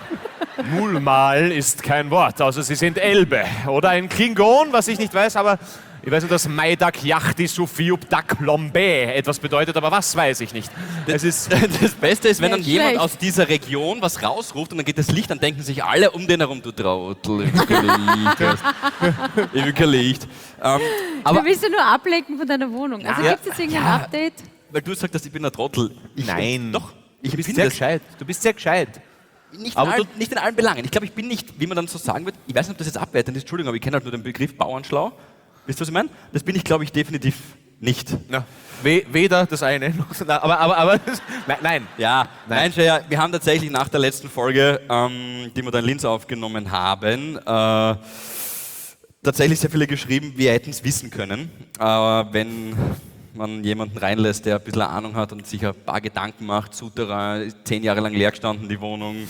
Mulmal ist kein Wort, außer Sie sind Elbe. Oder ein Klingon, was ich nicht weiß, aber ich weiß nur, dass Maidak Yachti Sufiub Dak Lombe etwas bedeutet, aber was weiß ich nicht. Es ist das Beste ist, wenn dann Nicht jemand schlecht. aus dieser Region was rausruft und dann geht das Licht, dann denken sich alle um den herum, du Trottel, ich will kein Licht. hast. Ich will kein Licht. Ähm, aber du willst ja nur ablenken von deiner Wohnung. Also Ja. gibt es jetzt irgendein Ja. Update? weil du sagst, dass ich bin ein Trottel. Ich, Nein. Doch. Ich du bist bin sehr das. gescheit. Du bist sehr gescheit. Nicht, Aber in allen, nicht in allen Belangen. Ich glaube, ich bin nicht, wie man dann so sagen wird, ich weiß nicht, ob das jetzt abwertend ist, Entschuldigung, aber ich kenne halt nur den Begriff Bauernschlau. Wisst ihr, was ich meine? Das bin ich, glaube ich, definitiv nicht. Ja. We weder das eine noch das andere. Aber, aber, aber nein, nein. Ja, Nein. nein, Shaya, wir haben tatsächlich nach der letzten Folge, ähm, die wir da in Linz aufgenommen haben, äh, tatsächlich sehr viele geschrieben, wir hätten es wissen können, äh, wenn man jemanden reinlässt, der ein bisschen Ahnung hat und sich ein paar Gedanken macht. Souterrain, zehn Jahre lang leer gestanden, die Wohnung.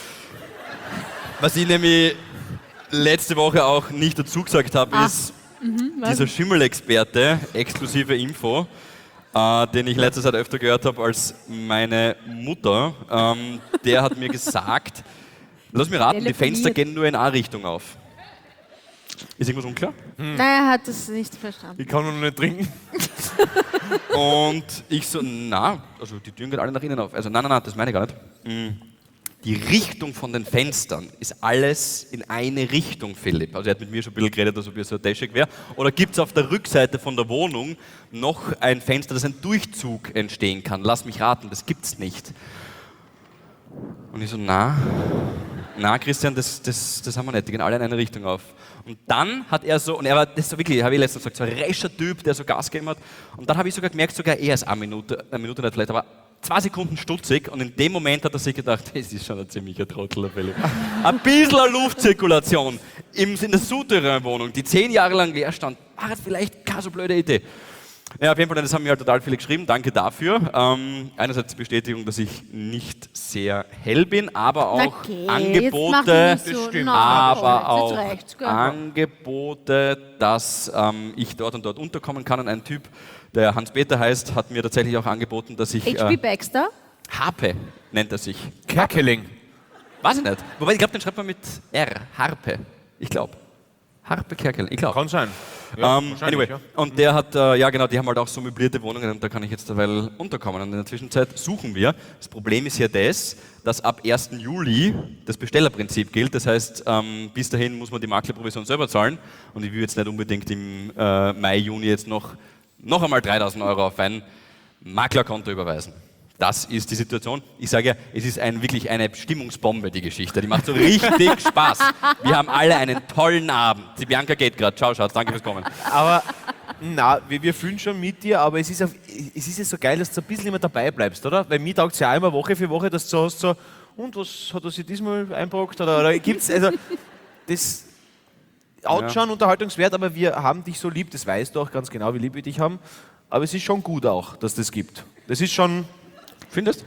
Was ich nämlich letzte Woche auch nicht dazu gesagt habe, Ah. ist dieser Schimmelexperte, exklusive Info, äh, den ich letzte Zeit öfter gehört habe als meine Mutter, ähm, der hat mir gesagt, lass mich raten, die Fenster Telefoniert. gehen nur in eine Richtung auf. Ist irgendwas unklar? Nein, er hat das nicht verstanden. Ich kann nur noch nicht trinken. Und ich so, na, also die Türen gehen alle nach innen auf. Also nein, nein, nein, das meine ich gar nicht. Mm. Die Richtung von den Fenstern ist alles in eine Richtung, Philipp. Also er hat mit mir schon ein bisschen geredet, als ob ich so ein Däschig wäre. Oder gibt es auf der Rückseite von der Wohnung noch ein Fenster, dass ein Durchzug entstehen kann? Lass mich raten, das gibt's nicht. Und ich so, na, na Christian, das, das, das haben wir nicht, die gehen alle in eine Richtung auf. Und dann hat er so, und er war, das ist so wirklich, habe ich letztens gesagt, so ein rescher Typ, der so Gas gegeben hat. Und dann habe ich sogar gemerkt, sogar er ist eine Minute, eine Minute nicht vielleicht, aber zwei Sekunden stutzig. Und in dem Moment hat er sich gedacht, das ist schon ein ziemlicher Trottel, der Philipp. Ein bisschen eine Luftzirkulation im, in der Souterrain-Wohnung, die zehn Jahre lang leer stand, war jetzt vielleicht keine so blöde Idee. Ja, auf jeden Fall, das haben mir halt total viele geschrieben, danke dafür. Ähm, einerseits die Bestätigung, dass ich nicht sehr hell bin, aber auch Okay, Angebote, jetzt mach nicht so. stimmt. Na, aber jetzt auch reicht's, gell? Angebote, dass ähm, ich dort und dort unterkommen kann. Und ein Typ, der Hans-Peter heißt, hat mir tatsächlich auch angeboten, dass ich... H P Äh, Baxter? Harpe nennt er sich. Kerkeling. Weiß ich nicht. Wobei, ich glaube, den schreibt man mit R. Harpe. Ich glaube. Harpe Kerkel, ich glaube. Kann sein. Ja, Ähm, wahrscheinlich, anyway, ja. und der hat, äh, ja genau, die haben halt auch so möblierte Wohnungen und da kann ich jetzt derweil unterkommen. Und in der Zwischenzeit suchen wir. Das Problem ist ja das, dass ab ersten Juli das Bestellerprinzip gilt. Das heißt, ähm, bis dahin muss man die Maklerprovision selber zahlen. Und ich will jetzt nicht unbedingt im äh, Mai, Juni jetzt noch, noch einmal dreitausend Euro auf ein Maklerkonto überweisen. Das ist die Situation. Ich sage ja, es ist ein, wirklich eine Stimmungsbombe, die Geschichte. Die macht so richtig Spaß. Wir haben alle einen tollen Abend. Die Bianca geht gerade. Ciao, Schatz. Danke fürs Kommen. Aber, na, wir, wir fühlen schon mit dir, aber es ist, auf, es ist ja so geil, dass du ein bisschen immer dabei bleibst, oder? Weil mir taugt es ja auch immer Woche für Woche, dass du so hast, so, und was hat er sich diesmal einbrockt? Oder, oder gibt's, also, das haut Ja. schon unterhaltungswert, aber wir haben dich so lieb, das weißt du auch ganz genau, wie lieb wir dich haben. Aber es ist schon gut auch, dass das gibt. Das ist schon, Findest?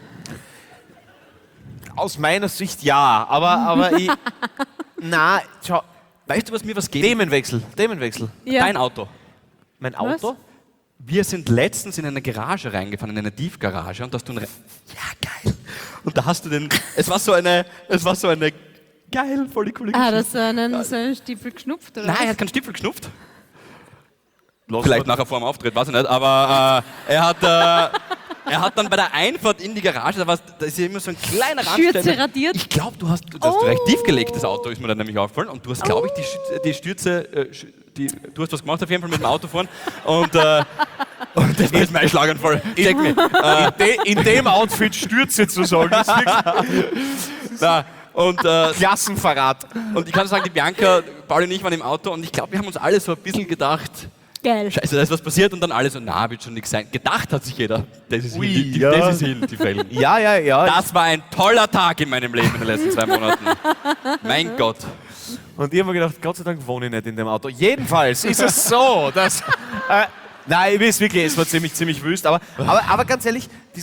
aus meiner Sicht ja, aber, aber ich, na, schau, Weißt du, was mir was geht? Themenwechsel, Themenwechsel. Ja. Dein Auto. Mein Auto? Wir sind letztens in eine Garage reingefahren, in eine Tiefgarage, und da hast du einen Re ja, geil. Und da hast du den, es war so eine, es war so eine, geil, voll die coole Ah, Geschichte. das so einen, so einen Stiefel geschnupft, oder? Nein, er hat keinen Stiefel geschnupft. Vielleicht nachher vor dem Auftritt, weiß ich nicht, aber äh, er hat, äh, er hat dann bei der Einfahrt in die Garage, da, war's, da ist ja immer so ein kleiner Schürze Randständer. radiert. Ich glaube, du hast, du hast Oh. recht tief gelegt, das Auto, ist mir dann nämlich aufgefallen. Und du hast, glaube ich, die, Schü- die Stürze, äh, Sch- die, du hast was gemacht auf jeden Fall mit dem Autofahren. Und, äh, und das war jetzt mein Schlaganfall. Check mich. In, de, in dem Outfit Stürze zu sagen, ist wirklich Na, und, äh, Klassenverrat. und ich kann sagen, die Bianca, Pauli und ich waren im Auto und ich glaube, wir haben uns alle so ein bisschen gedacht, Geil. Scheiße, da ist was passiert, und dann alle so, na, wird schon nichts sein. Gedacht hat sich jeder, das ist Ui, hin, die, die, ja. das ist hin, die Fällen. Ja, ja, ja. Das war ein toller Tag in meinem Leben in den letzten zwei Monaten. Mein Gott. Und ich habe mir gedacht, Gott sei Dank wohne ich nicht in dem Auto. Jedenfalls ist es so, dass... Äh, nein, ich weiß wirklich, es war ziemlich, ziemlich wüst. Aber, aber, aber ganz ehrlich, diese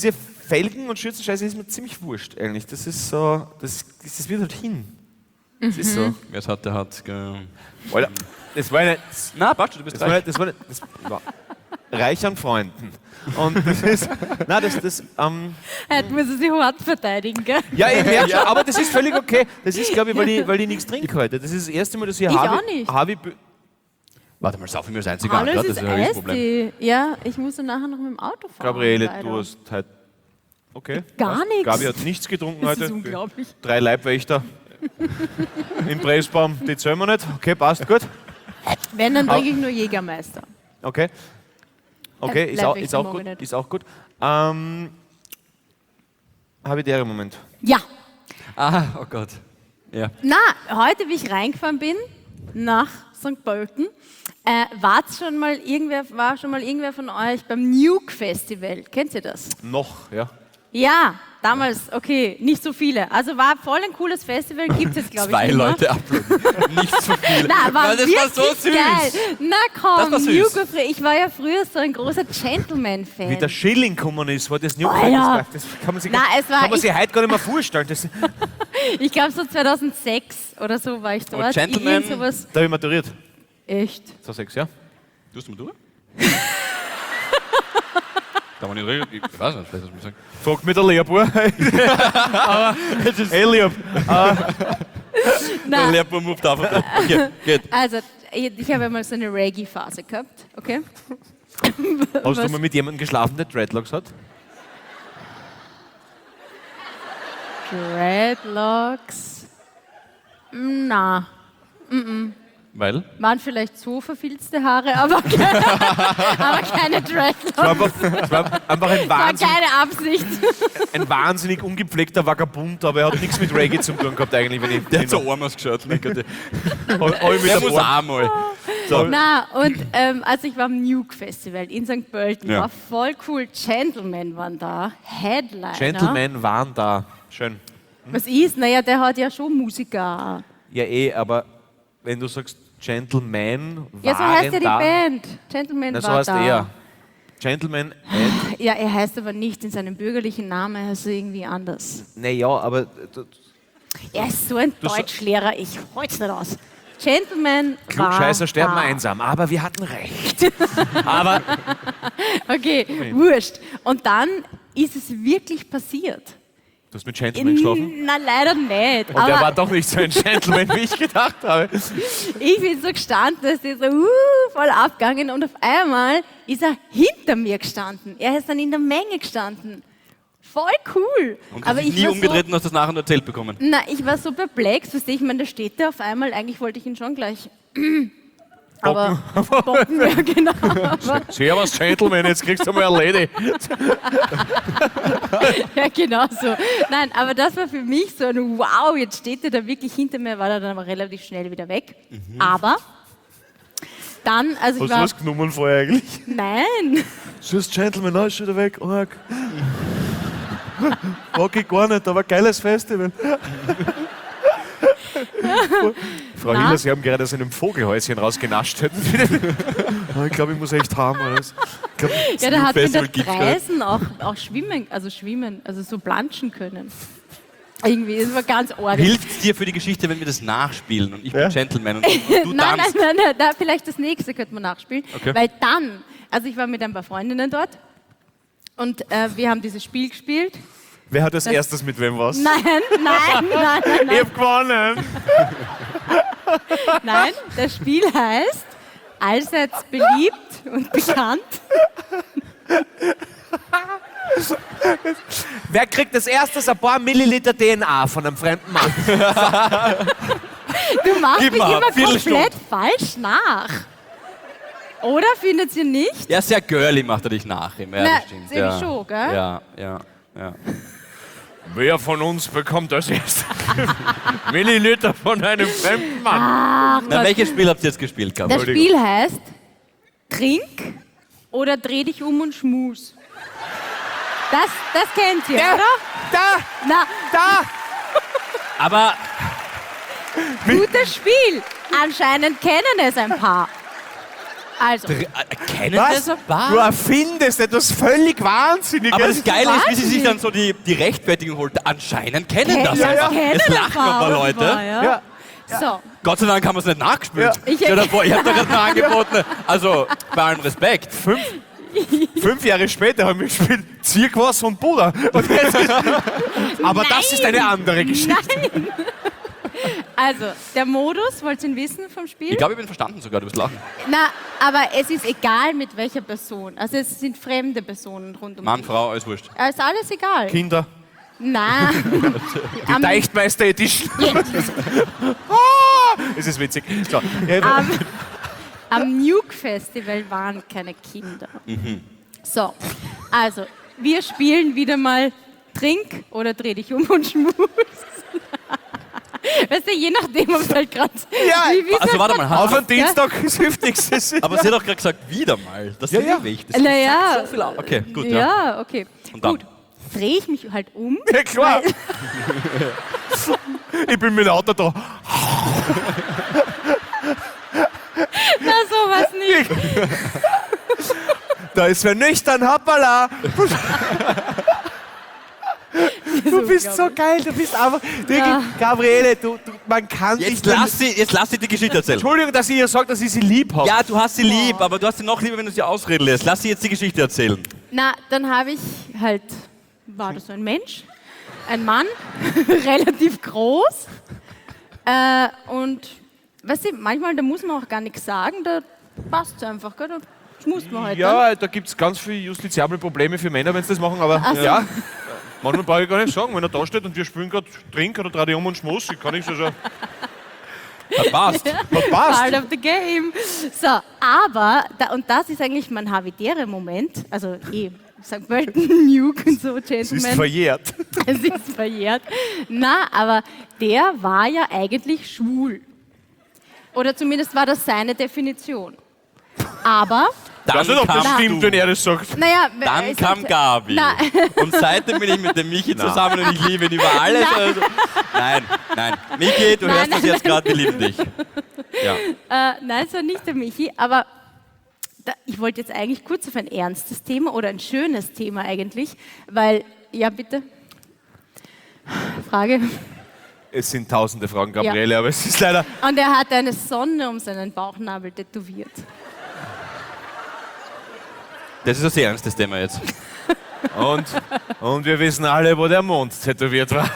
Felgen und Schürzenscheiße ist mir ziemlich wurscht eigentlich. Das ist so, das, das wird halt hin. Das ist so. Wer es hat, der hat. Ge- Alter, das war nicht, Na, passt schon, du bist das war reich. nicht, das war nicht, das war reich an Freunden. Und das ist, nein, das, das, ähm, Heute muss er sich hart verteidigen, gell? ja, ich merke schon, aber das ist völlig okay. Das ist, glaube ich, weil ich, weil ich nichts trinke heute. Das ist das erste Mal, dass ich, Ich Harvey, auch nicht. Harvey Bö- Warte mal, sauf ich mir das einzige an, Hallo, das es ist ist ein Riesenproblem. Eistee. Ja, ich muss dann nachher noch mit dem Auto fahren. Gabriele, leider. du hast heute. Okay. Gar passt. nichts. Gabi hat nichts getrunken Das heute. ist unglaublich. Drei Leibwächter im Pressbaum, die zählen wir nicht. Okay, passt gut. Wenn, dann trinke ich nur Jägermeister. Okay. Okay, Äh, ist auch, Leibwächter ist auch mag gut. ich nicht. Ist auch gut. Ähm, habe ich der Moment. Ja. Ah, oh Gott. Ja. Na, heute, wie ich reingefahren bin, nach Sankt Pölten, äh, war's schon mal irgendwer, war schon mal irgendwer von euch beim Nuke Festival? Kennt ihr das? Noch, ja. Ja, damals, okay, nicht so viele. Also war voll ein cooles Festival, gibt es glaube ich Zwei nicht mehr. Leute applaudieren. Nicht so viele. Na, war Weil das wirklich war so süß. geil. Na komm, Das war süß. Nuke war früher- ich war ja früher so ein großer Gentleman-Fan. Wie der Schilling gekommen ist, war das nicht Oh ja. das, das kann man sich, Na, es war kann man sich ich- heute gar nicht mehr vorstellen. Das, Ich glaube so zweitausendsechs oder so war ich dort. Aber Gentleman- Irgend sowas. da habe ich maturiert. Echt? So sechs, ja. Tust du mal durch? Kann man nicht reden? Ich weiß nicht, vielleicht hast du mir gesagt. Fragt mich der Lehrbuhr. Aber, ey, lieb. Der Na, Lehrbuhr moved auf. Okay, geht. also ich, ich habe ja mal so eine Reggae-Phase gehabt, okay? Hast Was? du mal mit jemandem geschlafen, der Dreadlocks hat? Dreadlocks? Na, Weil? waren vielleicht so verfilzte Haare, aber keine, aber keine Dreadlocks. Das war einfach, das war einfach ein, War Wahnsinn, keine Absicht. ein wahnsinnig ungepflegter Vagabund, aber er hat nichts mit Reggae zu tun gehabt eigentlich, wenn ich Der hat so arm ausgeschaut. Mein Gott. Hab- hab ich mit Der der muss Ohr- auch mal. Na, und ähm, also ich war am Nuke Festival in Sankt Pölten, Ja. war voll cool. Gentlemen waren da, Headliner. Gentlemen waren da. Schön. Was ist? Naja, der hat ja schon Musiker. Ja, eh, aber wenn du sagst Gentleman waren Ja, so heißt ja die da, Band. Gentleman Na, so war heißt da. er. Gentleman and, Ja, er heißt aber nicht in seinem bürgerlichen Namen, er heißt irgendwie anders. naja, aber du- Er ist so ein Du sa- Deutschlehrer, ich hol's nicht aus. Gentleman Klugscheißer war sterben da. einsam, aber wir hatten recht. aber Okay, wurscht. Und dann ist es wirklich passiert. du hast mit Gentleman geschlafen? Na, leider nicht. Und er war Aber doch nicht so ein Gentleman, wie ich gedacht habe. ich bin so gestanden, dass ist so uh, voll abgegangen und auf einmal ist er hinter mir gestanden. Er ist dann in der Menge gestanden. Voll cool. Und Aber hast dich ich nie war umgedreht so, und hast das nachher nur erzählt bekommen. na, ich war so perplex, weißt du, ich meine, da steht der auf einmal, eigentlich wollte ich ihn schon gleich. Aber bocken, ja, genau. Aber, Servus, Gentleman, jetzt kriegst du mal eine Lady. ja, genau so. Nein, aber das war für mich so ein Wow, jetzt steht er da wirklich hinter mir, war er dann aber relativ schnell wieder weg. Aber dann, also ich Hast du war. was genommen vorher eigentlich? Nein. So ist Gentleman, nein, ist schon wieder weg. Arg. Mag ich gar nicht, aber geiles Festival. Frau Na? Hiller, Sie haben gerade aus einem Vogelhäuschen rausgenascht. Hätten Sie den- Ah, ich glaube, ich muss echt haben. Alles. Ich glaub, Ja, der hat mit der Festival gibt's gar Preisen auch, auch schwimmen, also schwimmen, also so planschen können. Irgendwie, das war ganz ordentlich. Hilft es dir für die Geschichte, wenn wir das nachspielen und ich Ja. bin Gentleman und du nein, nein, tanzt? nein, nein, nein, vielleicht das nächste könnte man nachspielen. Okay. Weil dann, also ich war mit ein paar Freundinnen dort und äh, wir haben dieses Spiel gespielt. Wer hat als erstes mit wem was? Nein, nein, nein, nein, Ich nein, hab gewonnen. nein. Das Spiel heißt allseits beliebt und bekannt. Wer kriegt als erstes ein paar Milliliter D N A von einem fremden Mann? Du machst Gib mich mal, immer Viertelstunde. komplett falsch nach. Oder findet ihr nicht? Ja, sehr girly macht er dich nach. Im Na, das stimmt. irgendwie ja. schon, gell? Ja, ja, ja. Wer von uns bekommt als erstes Milliliter von einem fremden Mann? Na, welches Spiel habt ihr jetzt gespielt, Gabi? Das Spiel heißt Trink oder dreh dich um und schmus. Das, das kennt ihr, oder? Da, Na, da. Aber gutes Spiel. Anscheinend kennen es ein paar. Also, Äh, Kennen Was? das ein paar? Du erfindest etwas völlig Wahnsinniges. Aber das Geile ist, wie sie sich wahnsinnig. dann so die, die Rechtfertigung holt. Anscheinend kennen Ken- das ja, einfach. kennen Jetzt ein lachen paar ein paar Leute. offenbar, Ja. Ja. So, Gott sei Dank haben wir es nicht nachgespielt. Ja. Ich- Stell dir vor, ich habe da gerade noch angeboten. Also, bei allem Respekt. Fünf, fünf Jahre später haben wir gespielt Zirkwasser und Buddha. Und jetzt ist, aber das ist eine andere Geschichte. nein. Also, der Modus, wollt ihr ihn wissen vom Spiel? Ich glaube, ich bin verstanden sogar, du wirst lachen. Na, aber es ist egal mit welcher Person. Also es sind fremde Personen rund um Mann, dich. Frau, alles wurscht. Äh, Ist alles egal. Kinder, Nein. die Deichtmeister Edition. Ah, es ist witzig. So, ja, Am, am Nuke Festival waren keine Kinder. So, also, wir spielen wieder mal Trink oder dreh dich um und schmus. Weißt du, je nachdem, ob es halt gerade. Ja, Also, warte mal, auf hast, einen Dienstag ist hilft nichts. Das ist- aber sie hat doch gerade gesagt, wieder mal. Das Ja, ist ja. ja wichtig. Das Naja. sagt so viel aus. Okay, gut, ja. Ja, okay. Und dann? Gut. Drehe ich mich halt um. Ja, klar. Ich bin mit dem Auto da. Na, sowas nicht. Da ist wer nüchtern, hoppala. Du bist so geil, du bist einfach. Wirklich, Ja. Gabriele, du, du, man kann Jetzt dich. lass, sie, jetzt lass sie die Geschichte erzählen. Entschuldigung, dass ich ihr sage, dass ich sie lieb habe. Ja, du hast sie lieb, aber du hast sie noch lieber, wenn du sie ausreden lässt. Lass sie jetzt die Geschichte erzählen. Na, dann habe ich halt, war das so ein Mensch, ein Mann, relativ groß. Äh, und, weißt du, manchmal, da muss man auch gar nichts sagen, da passt es einfach, gell? Da schmust man halt. Ja, da gibt es ganz viele justiziable Probleme für Männer, wenn sie das machen, aber Ach so. ja. Manchmal brauche ich gar nicht sagen, wenn er da steht und wir spielen gerade Trink oder dreh dich um und Schmuss, ich kann nicht so sagen. Hat passt. Hat passt. Part of the game. So, aber, da, und das ist eigentlich mein habitärer Moment, also eh, Sankt Pölten, Nuke und so, Es ist Gentlemen. verjährt. Es ist verjährt. Na, aber der war ja eigentlich schwul. Oder zumindest war das seine Definition. Aber, Ich weiß nicht, ob das kam stimmt, du. wenn er das sagt. naja. Dann es kam ist- Gabi. Na, Und seitdem bin ich mit dem Michi zusammen und ich liebe ihn über alles. Also, nein, nein. Michi, du Nein, hörst das nein, jetzt gerade, wir lieben dich. Ja. äh, nein, es war nicht der Michi, aber da, ich wollte jetzt eigentlich kurz auf ein ernstes Thema oder ein schönes Thema eigentlich, weil, ja bitte, Frage. Es sind tausende Fragen, Gabriele, aber es ist leider. Und er hat eine Sonne um seinen Bauchnabel tätowiert. Das ist ein sehr ernstes Thema jetzt. Und, und wir wissen alle, wo der Mond tätowiert war.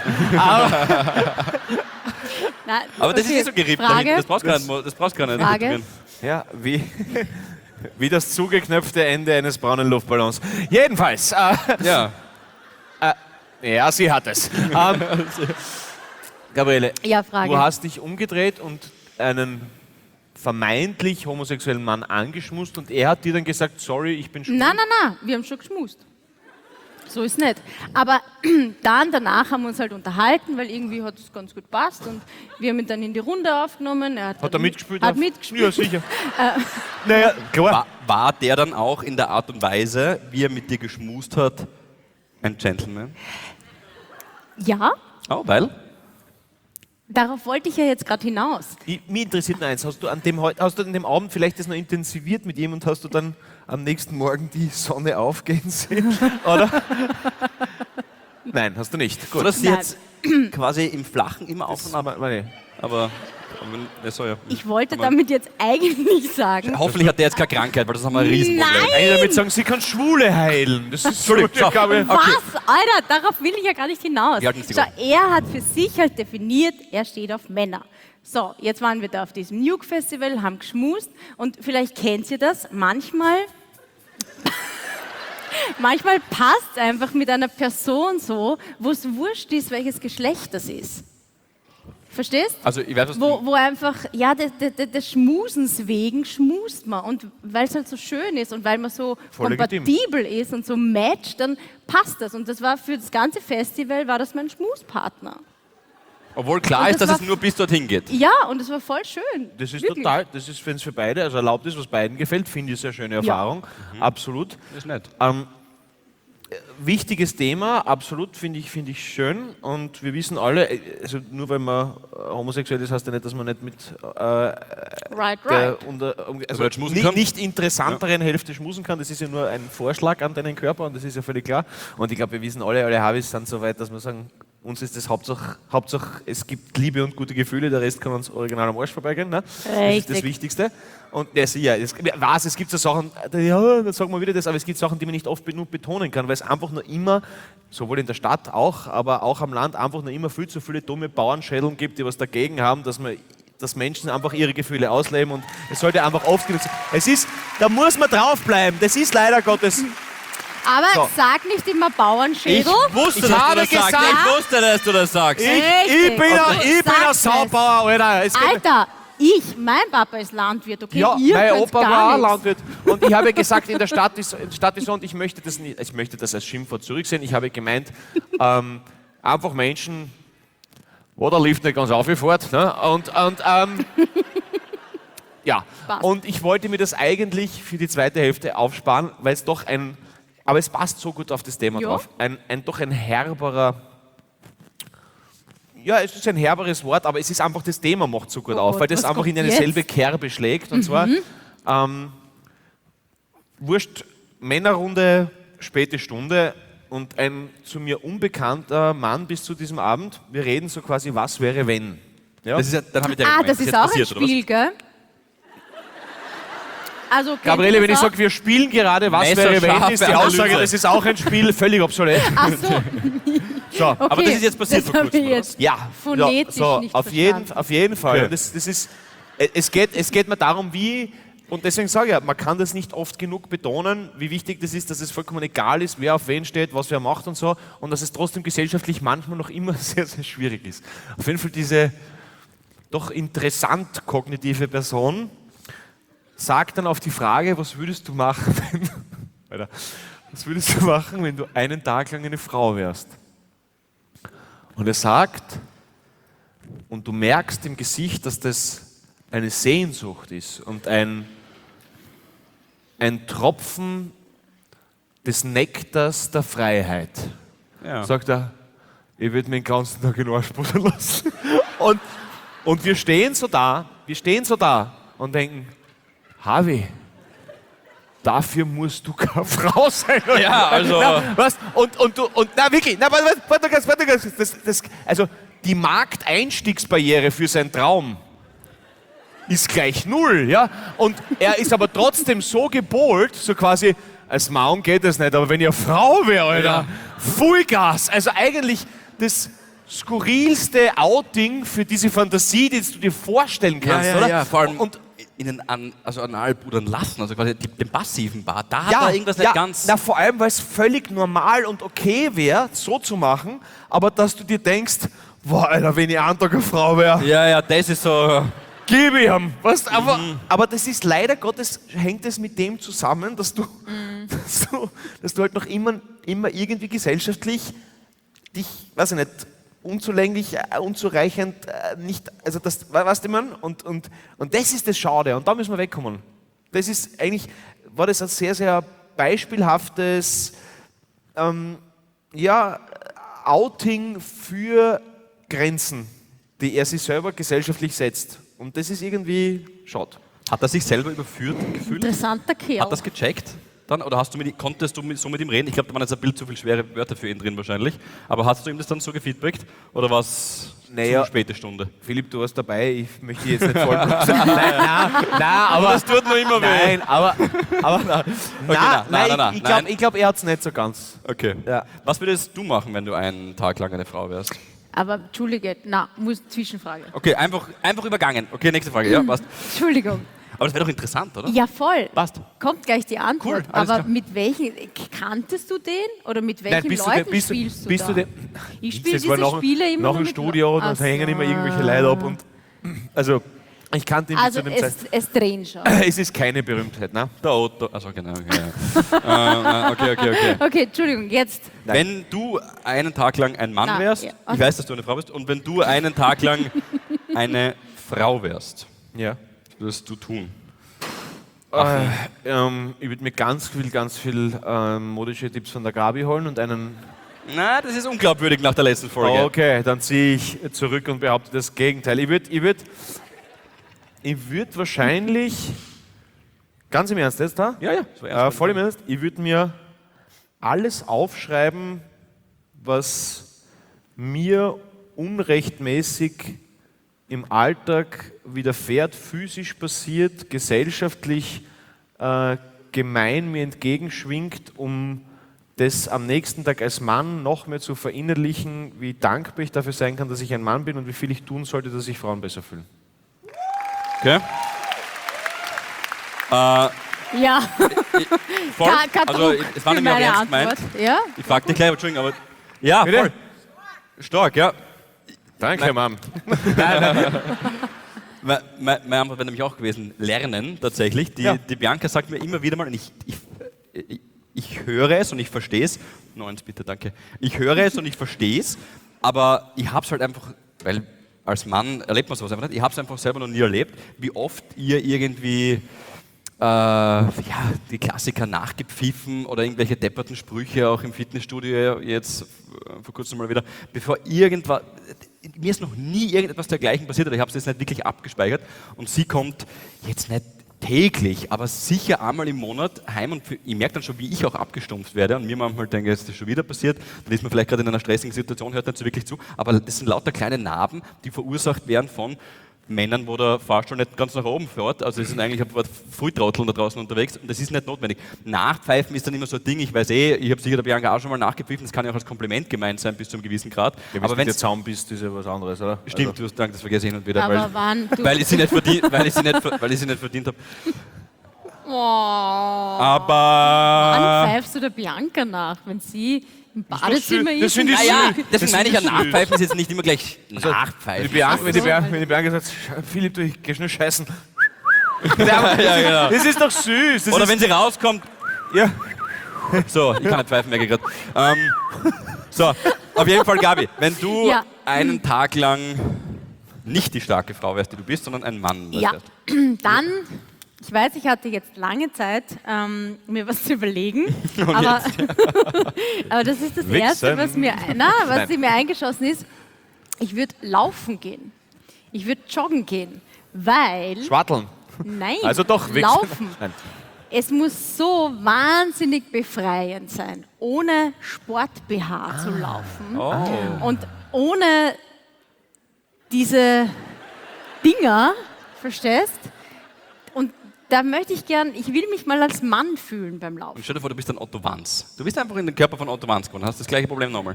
Nein, Aber das okay, ist nicht so gerieben da Frage, hinten. Das brauchst du gar nicht. Das brauchst du gar nicht. Frage. Ja, wie, wie das zugeknöpfte Ende eines braunen Luftballons. Jedenfalls, äh, Ja. ja, sie hat es. Ähm, Gabriele, Ja, Frage. du hast dich umgedreht und einen vermeintlich homosexuellen Mann angeschmust und er hat dir dann gesagt, sorry, ich bin schwul. Nein, nein, nein, wir haben schon geschmust. So ist nicht. Aber dann, danach haben wir uns halt unterhalten, weil irgendwie hat es ganz gut passt und wir haben ihn dann in die Runde aufgenommen. Er hat, Hat er mitgespielt? Hat auf- mitgespielt. Ja, sicher. naja, klar. War, war der dann auch in der Art und Weise, wie er mit dir geschmust hat, ein Gentleman? Ja, Oh, weil? darauf wollte ich ja jetzt gerade hinaus. Ich, mich interessiert nur eins, hast du, an dem, Heu- hast du an dem Abend vielleicht das noch intensiviert mit ihm und hast du dann am nächsten Morgen die Sonne aufgehen sehen? Oder? Nein, hast du nicht. So, Gut. dass sie Nein. jetzt quasi im Flachen immer auf und ab. Aber, meine, Aber, aber ja, so, ja. Ich wollte Aber damit jetzt eigentlich sagen, hoffentlich hat der jetzt keine Krankheit, weil das haben wir ein Riesenproblem. Nein! eigentlich damit sagen, sie kann Schwule heilen. Das ist so, Entschuldigung, ich glaube, was? Alter, darauf will ich ja gar nicht hinaus. Wir halten es So, sogar. er hat für sich halt definiert, er steht auf Männer. So, jetzt waren wir da auf diesem Nuke Festival, haben geschmust und vielleicht kennt ihr das, manchmal, manchmal passt einfach mit einer Person so, wo es wurscht ist, welches Geschlecht das ist. Verstehst? Also, ich weiß, was Wo, du... wo einfach, ja, des de, de, des Schmusens wegen schmust man. Und weil es halt so schön ist und weil man so Voll legitim. kompatibel ist und so matcht, dann passt das. Und das war für das ganze Festival, war das mein Schmuspartner. Obwohl klar Und ist, das dass es war- nur bis dorthin geht. Ja, und es war voll schön. das ist Wirklich. total, das ist, wenn es für beide, also erlaubt ist, was beiden gefällt, finde ich eine sehr schöne Erfahrung. Absolut. Das ist nett. Ähm, wichtiges Thema, absolut, finde ich, finde ich schön. Und wir wissen alle, also nur weil man homosexuell ist, heißt ja nicht, dass man nicht mit äh, Right, der right. unter, also nicht schmusen nicht, kann. nicht interessanteren Hälfte schmusen kann. Das ist ja nur ein Vorschlag an deinen Körper und das ist ja völlig klar. Und ich glaube, wir wissen alle, alle Havis sind so weit, dass wir sagen, uns ist das Hauptsache, Hauptsache, es gibt Liebe und gute Gefühle, der Rest kann uns original am Arsch vorbeigehen. Ne? Das ist das Richtig. Wichtigste. Und das, ja, das, was, es gibt so Sachen, ja, dann sagen wir wieder das, aber es gibt Sachen, die man nicht oft genug betonen kann, weil es einfach nur immer, sowohl in der Stadt auch, aber auch am Land, einfach nur immer viel zu viele dumme Bauernschädeln gibt, die was dagegen haben, dass man dass Menschen einfach ihre Gefühle ausleben und es sollte einfach oft genug sein. Es ist, da muss man draufbleiben, das ist leider Gottes. Aber So. sag nicht immer Bauernschädel. Ich wusste, Ich dass habe du das sagst. gesagt- Ich wusste, dass du das sagst. Ich, Richtig. ich bin ein, Okay. ich bin ein Sag's es. Saubauer, Alter. Es geht- Alter, ich, mein Papa ist Landwirt, okay? Ja, Ihr mein könnt Opa gar war auch nichts. Landwirt. Und ich habe gesagt, in der Stadt ist, in der Stadt ist so, und ich möchte das nicht, ich möchte das als Schimpfwort zurücksehen. Ich habe gemeint, ähm, einfach Menschen, wo der Lift nicht ganz aufgefährt. Ne? Und, und ähm, ja, Passt. und ich wollte mir das eigentlich für die zweite Hälfte aufsparen, weil es doch ein, aber es passt so gut auf das Thema Ja. drauf, ein, ein doch ein herberer, ja, es ist ein herberes Wort, aber es ist einfach, das Thema macht so gut Oh auf, Gott, weil das was einfach in kommt eine jetzt? selbe Kerbe schlägt. Und zwar, ähm, wurscht, Männerrunde, späte Stunde und ein zu mir unbekannter Mann bis zu diesem Abend. Wir reden so quasi, was wäre wenn. Ja? Das ist ja, dann hab ich dir Ah, gemeint. das ist jetzt auch ein passiert, oder was? Spiel, gell? Also, kennt Gabriele, ihr wenn ich das auch? sage, wir spielen gerade, was Messerscharfe wäre wenn, ist die Analyse. Aussage, das ist auch ein Spiel, völlig obsolet. Ach so, So, okay. Aber das ist jetzt passiert das vor hab kurzem, ich oder jetzt ja, phonetisch so, nicht auf, jeden, verstanden. auf jeden Fall. Okay. Und Das, das ist, es, geht, es geht mir darum, wie, und deswegen sage ich ja, man kann das nicht oft genug betonen, wie wichtig das ist, dass es vollkommen egal ist, wer auf wen steht, was wer macht und so, und dass es trotzdem gesellschaftlich manchmal noch immer sehr, sehr schwierig ist. Auf jeden Fall diese doch interessant kognitive Person sagt dann auf die Frage, was würdest du machen, wenn, Alter, was würdest du machen, wenn du einen Tag lang eine Frau wärst? Und er sagt, und du merkst im Gesicht, dass das eine Sehnsucht ist und ein, ein Tropfen des Nektars der Freiheit. Ja. Sagt er, ich würde mich den ganzen Tag in den Arsch putzen lassen. Und, und wir stehen so da, wir stehen so da und denken, Harvey, dafür musst du keine Frau sein. Ja, also- Na, was? Und, und du, und, na wirklich, na, warte, warte, warte, ganz, warte, ganz, das, das, also die Markteinstiegsbarriere für seinen Traum ist gleich null, ja. Und er ist aber trotzdem so gebohlt, so quasi, als Mann geht das nicht, aber wenn ihr Frau wäre, Alter, Vollgas. Also eigentlich das skurrilste Outing für diese Fantasie, die du dir vorstellen kannst, ja, ja, oder? ja, vor allem und ihnen an, also analpudern lassen, also quasi die, den passiven Part. Da hat ja, er irgendwas ja, nicht ganz. na, vor allem, weil es völlig normal und okay wäre, so zu machen, aber dass du dir denkst, boah, Alter, wenn ich einen Tag eine Frau wäre, Ja, ja, das ist so. gib ihm. Weißt, aber, aber das ist leider Gottes, hängt es mit dem zusammen, dass du, dass du, dass du halt noch immer, immer irgendwie gesellschaftlich dich, weiß ich nicht, unzulänglich, äh, unzureichend, äh, nicht, also das, we- weißt du, man? Und, und, und das ist das Schade und da müssen wir wegkommen. Das ist eigentlich, war das ein sehr, sehr beispielhaftes, ähm, ja, Outing für Grenzen, die er sich selber gesellschaftlich setzt. Und das ist irgendwie schade. Hat er sich selber überführt gefühlt? Interessanter Kerl. Hat das gecheckt? Dann, oder hast du mit, konntest du mit, so mit ihm reden? Ich glaube, da waren jetzt ein Bild zu viele schwere Wörter für ihn drin wahrscheinlich. Aber hast du ihm das dann so gefeedbackt? Oder war es Naja. zu späte Stunde? Philipp, du warst dabei, ich möchte jetzt nicht voll. nein, nein, nein, aber das tut nur immer weh. Nein, aber, aber nein, na, nein, na, na, na, ich, ich glaube, nein. glaub, er hat es nicht so ganz. Okay. Ja. Was würdest du machen, wenn du einen Tag lang eine Frau wärst? Aber Entschuldige, na, muss Zwischenfrage. Okay, einfach, einfach übergangen. Okay, nächste Frage. Ja, passt. Entschuldigung. Aber das wäre doch interessant, oder? Ja, voll. Passt. Kommt gleich die Antwort. Cool, alles aber klar. mit welchen, kanntest du den? Oder mit welchen bist Leuten du, bist du, spielst du bist da? du denn, Ich spiele das war diese nach, Spiele immer nach nur dem mit Studio, Ach dann hängen so. immer irgendwelche Leute ab und also ich kannte ihn Also zu dem es, Zeitpunkt. es drehen schon. Es ist keine Berühmtheit, ne? Der Otto. Also genau. Okay, ja. äh, okay, okay, okay. Okay, Entschuldigung, jetzt. Nein. Wenn du einen Tag lang ein Mann Na, wärst, ja. ich weiß, dass du eine Frau bist, und wenn du einen Tag lang eine Frau wärst, Ja. was würdest du tun? Äh, ähm, ich würde mir ganz viel, ganz viel ähm, modische Tipps von der Gabi holen und einen... Na, das ist unglaubwürdig nach der letzten Folge. Okay, dann ziehe ich zurück und behaupte das Gegenteil. Ich würde ich würd, ich würd wahrscheinlich... Ganz im Ernst, jetzt da? Ja, ja. So Äh, voll im Ernst, ich würde mir alles aufschreiben, was mir unrechtmäßig im Alltag widerfährt, physisch passiert, gesellschaftlich äh, gemein mir entgegenschwingt, um das am nächsten Tag als Mann noch mehr zu verinnerlichen, wie dankbar ich dafür sein kann, dass ich ein Mann bin und wie viel ich tun sollte, dass sich Frauen besser fühlen. Okay. Äh, Ja, voll. kein, kein Also, Druck es war für nämlich auch meine ernst gemeint. Antwort. Ja? Ich frag dich gleich, aber Entschuldigung, aber. Ja, Bitte? voll. Stark, ja. Danke, Mann. Meine, meine Antwort wäre nämlich auch gewesen, lernen tatsächlich. Die, Ja. die Bianca sagt mir immer wieder mal, und ich, ich, ich, ich höre es und ich verstehe es. Noch eins bitte, danke. Ich höre es und ich verstehe es, aber ich habe es halt einfach, weil als Mann erlebt man sowas einfach nicht, ich habe es einfach selber noch nie erlebt, wie oft ihr irgendwie äh, ja, die Klassiker nachgepfiffen oder irgendwelche depperten Sprüche auch im Fitnessstudio jetzt äh, vor kurzem mal wieder, bevor irgendwas, mir ist noch nie irgendetwas dergleichen passiert, oder ich habe es jetzt nicht wirklich abgespeichert und sie kommt jetzt nicht täglich, aber sicher einmal im Monat heim und für, ich merke dann schon, wie ich auch abgestumpft werde und mir manchmal denke, es ist schon wieder passiert, dann ist man vielleicht gerade in einer stressigen Situation, hört nicht so wirklich zu, aber das sind lauter kleine Narben, die verursacht werden von Männern, wo der Fahrstuhl nicht ganz nach oben fährt, also es sind eigentlich ein paar Frühtrotteln da draußen unterwegs und das ist nicht notwendig. Nachpfeifen ist dann immer so ein Ding, ich weiß eh, ich habe sicher der Bianca auch schon mal nachgepfiffen, das kann ja auch als Kompliment gemeint sein bis zu einem gewissen Grad. Ja, aber wenn du Zaun bist, ist ja was anderes, oder? Stimmt, du hast danke, das vergesse ich hin und wieder, Aber weil, wann du- weil, ich sie nicht verdient, weil, ich sie nicht, weil ich sie nicht verdient habe. Oh. Aber... Wann pfeifst du der Bianca nach, wenn sie im Badezimmer süß. Das ist? finde ich und- Naja, süß. deswegen Das meine ich ja, finde ich süß. nachpfeifen ist jetzt nicht immer gleich Wenn die nachpfeifen. Bianca, wenn die so. Bianca, wenn die Bianca sagt, Philipp, du, ich geh schnell scheißen. Ja, genau. Das ist doch süß. Das Oder ist, wenn sie rauskommt, ja. so, ich kann nicht pfeifen, merke ich gerade. Ähm, so, auf jeden Fall, Gabi, wenn du Ja. einen Tag lang nicht die starke Frau wärst, die du bist, sondern ein Mann Ja, wärst. dann, ich weiß, ich hatte jetzt lange Zeit, ähm, mir was zu überlegen, aber, aber das ist das Wichsen. Erste, was mir, na, was Nein. sie mir eingeschossen ist, ich würde laufen gehen, ich würde joggen gehen, weil, Schwarteln. nein, Also doch, wichsen. laufen. Nein. Es muss so wahnsinnig befreiend sein, ohne Sport-B H zu laufen Oh. und ohne diese Dinger, verstehst? Und da möchte ich gern, ich will mich mal als Mann fühlen beim Laufen. Und stell dir vor, du bist ein Otto Wanz. Du bist einfach in den Körper von Otto Wanz geworden, hast das gleiche Problem nochmal.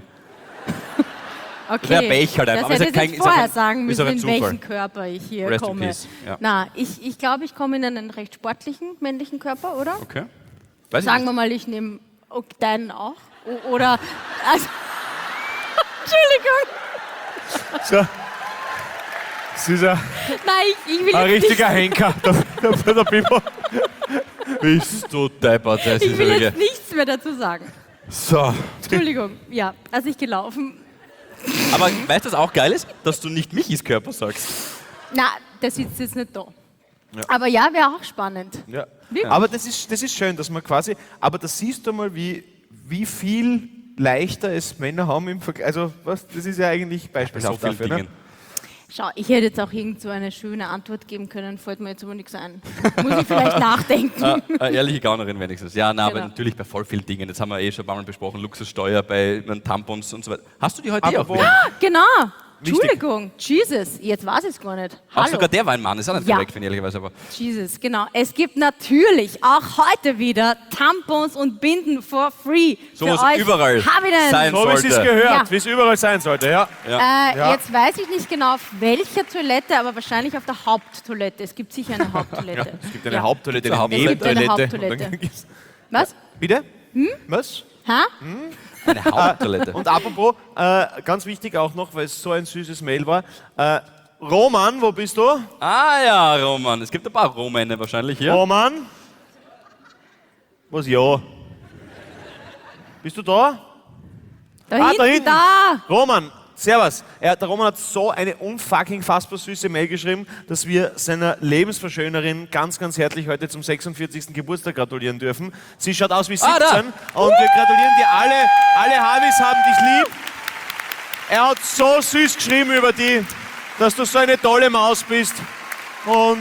Okay, Wär Pech halt einfach, aber das es hätte ist ich kein- jetzt ist auch vorher ein- sagen ist auch müssen, ein in Zufall. welchen Körper ich hier Rest in komme. peace, ja. Na, ich, ich glaube, ich komme in einen recht sportlichen männlichen Körper, oder? Okay. Weiß Sagen ich wir nicht. mal, ich nehme okay, deinen auch. O- Oder, also, Entschuldigung, So. Das ist ein, nein, ich, ich will ein jetzt richtiger Henker, der, der, der Bibo. Bist du deppert, das nicht, ich ist will ja jetzt wirklich... nichts mehr dazu sagen. So. Entschuldigung, ja, als ich gelaufen, Aber weißt du, was auch geil ist? Dass du nicht Michis Körper sagst. na, der sitzt jetzt nicht da. Aber ja, wäre auch spannend. Ja. Wirklich? Aber das ist, das ist schön, dass man quasi, aber da siehst du mal, wie, wie viel leichter es Männer haben im Vergleich. Also, was, das ist ja eigentlich Bei beispielhaft so vielen dafür, ne? Dingen. Schau, ich hätte jetzt auch irgend so eine schöne Antwort geben können, fällt mir jetzt aber nichts ein. Muss ich vielleicht nachdenken. Ah, eine ehrliche Gaunerin wenigstens. Ja, na, aber Genau. natürlich bei voll vielen Dingen. Jetzt haben wir eh schon ein paar Mal besprochen, Luxussteuer bei äh, Tampons und so weiter. Hast du die heute eh auch Apropos- wieder? Genau. Wichtig. Entschuldigung. Jesus, jetzt weiß ich es gar nicht. Auch Hallo. sogar der war ein Mann, ist auch nicht Ja. korrekt, finde ich ehrlicherweise. Aber Jesus, genau. Es gibt natürlich auch heute wieder Tampons und Binden for free. So Für was euch überall Habiden. sein So wie es sollte. gehört, Ja. wie es überall sein sollte, ja. Äh, Ja. Jetzt weiß ich nicht genau auf welcher Toilette, aber wahrscheinlich auf der Haupttoilette. Es gibt sicher eine Haupttoilette. Es gibt eine Ja. Haupttoilette, Gibt's eine eine Nebentoilette. Haupttoilette? Und dann gibt's- Was? Bitte? Was? Ha? Eine Haupttoilette. Und apropos, äh, ganz wichtig auch noch, weil es so ein süßes Mail war. Äh, Roman, wo bist du? Ah ja, Roman. Es gibt ein paar Romane wahrscheinlich hier. Roman? Was ja? Bist du da? Da Ah, da hinten, hinten. da! Roman, Servus. Er, der Roman hat so eine unfucking fassbar süße Mail geschrieben, dass wir seiner Lebensverschönerin ganz, ganz herzlich heute zum sechsundvierzigsten Geburtstag gratulieren dürfen. Sie schaut aus wie siebzehn Ah, und wir gratulieren dir alle. Alle Harvis haben dich lieb. Er hat so süß geschrieben über dich, dass du so eine tolle Maus bist. Und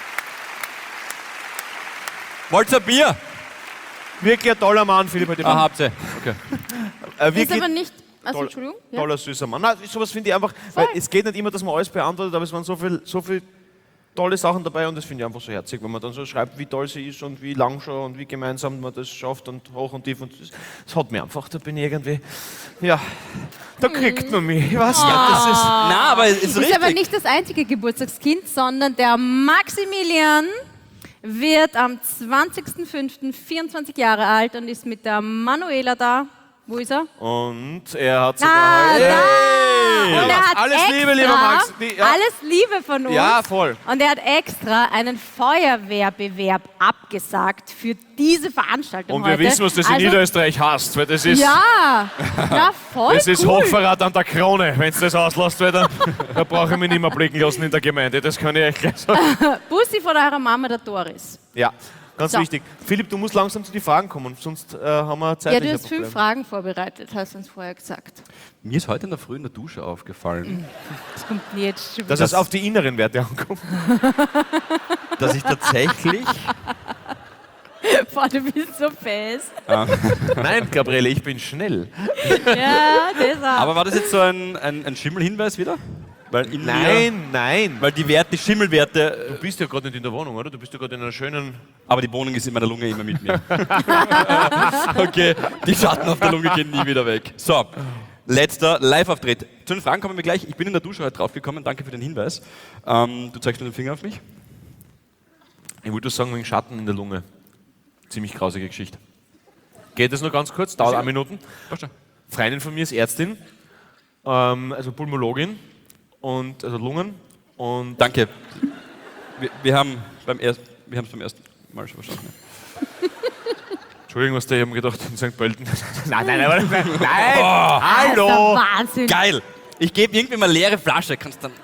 Wollt ihr ein Bier? wirklich ein toller Mann, Philipp. Heute Ah, habt ihr. Okay. äh, Ist wirklich aber nicht. Also, toll- Entschuldigung. Ja. toller, süßer Mann. Nein, sowas finde ich einfach, weil es geht nicht immer, dass man alles beantwortet, aber es waren so viele so viel tolle Sachen dabei und das finde ich einfach so herzig, wenn man dann so schreibt, wie toll sie ist und wie lang schon und wie gemeinsam man das schafft und hoch und tief und das, das hat mir einfach, da bin ich irgendwie, ja, da kriegt man mich. Ich weiß nicht, das ist... Na, aber es ist Ist richtig. aber nicht das einzige Geburtstagskind, sondern der Maximilian wird am zwanzigsten fünften vierundzwanzig Jahre alt und ist mit der Manuela da. Wo ist er? Und er hat sogar Ah, heute... da! Ja, Und er hat alles extra, Liebe, lieber Max. Die- ja. Alles Liebe von uns. Ja, voll. Und er hat extra einen Feuerwehrbewerb abgesagt für diese Veranstaltung Und wir heute. wissen, was das in Also- Niederösterreich heißt, weil das ist... Ja, ja, voll Das ist cool. Hochverrat an der Krone. Wenn es das auslässt, weil dann, dann brauche ich mich nicht mehr blicken lassen in der Gemeinde. Das kann ich euch gleich sagen. Bussi von eurer Mama, der Doris. Ja, ganz So. wichtig. Philipp, du musst langsam zu den Fragen kommen, sonst äh, haben wir Ja, zeitlich du ein hast fünf Problem. Fragen vorbereitet, hast du uns vorher gesagt. Mir ist heute in der Früh in der Dusche aufgefallen, Das kommt jetzt schon Dass wieder. es auf die inneren Werte ankommt. dass ich tatsächlich. Boah, du bist so fest. Nein, Gabriele, ich bin schnell. Ja, das auch. Aber war das jetzt so ein, ein, ein Schimmelhinweis wieder? Weil in Mir, Nein, nein. weil die Werte, die Schimmelwerte. Du bist ja gerade nicht in der Wohnung, oder? Du bist ja gerade in einer schönen... Aber die Wohnung ist in meiner Lunge immer mit mir. Okay, die Schatten auf der Lunge gehen nie wieder weg. So, letzter Live-Auftritt. Zu den Fragen kommen wir gleich. Ich bin in der Dusche heute draufgekommen. Danke für den Hinweis. Ähm, du zeigst nur den Finger auf mich. Ich wollte sagen, wegen Schatten in der Lunge. Ziemlich grausige Geschichte. Geht das nur ganz kurz? Dauert eine Minuten. Passt schon. Freundin von mir ist Ärztin, ähm, also Pulmologin, und, also Lungen. Und Danke. Wir, wir haben beim ersten, wir haben es beim ersten Mal schon verstanden. Entschuldigung, was da, ich habe mir gedacht, in Sankt Pölten. nein, nein, nein, nein, nein. Hallo! Wahnsinn. Geil! Ich gebe irgendwie mal leere Flasche. Kannst dann.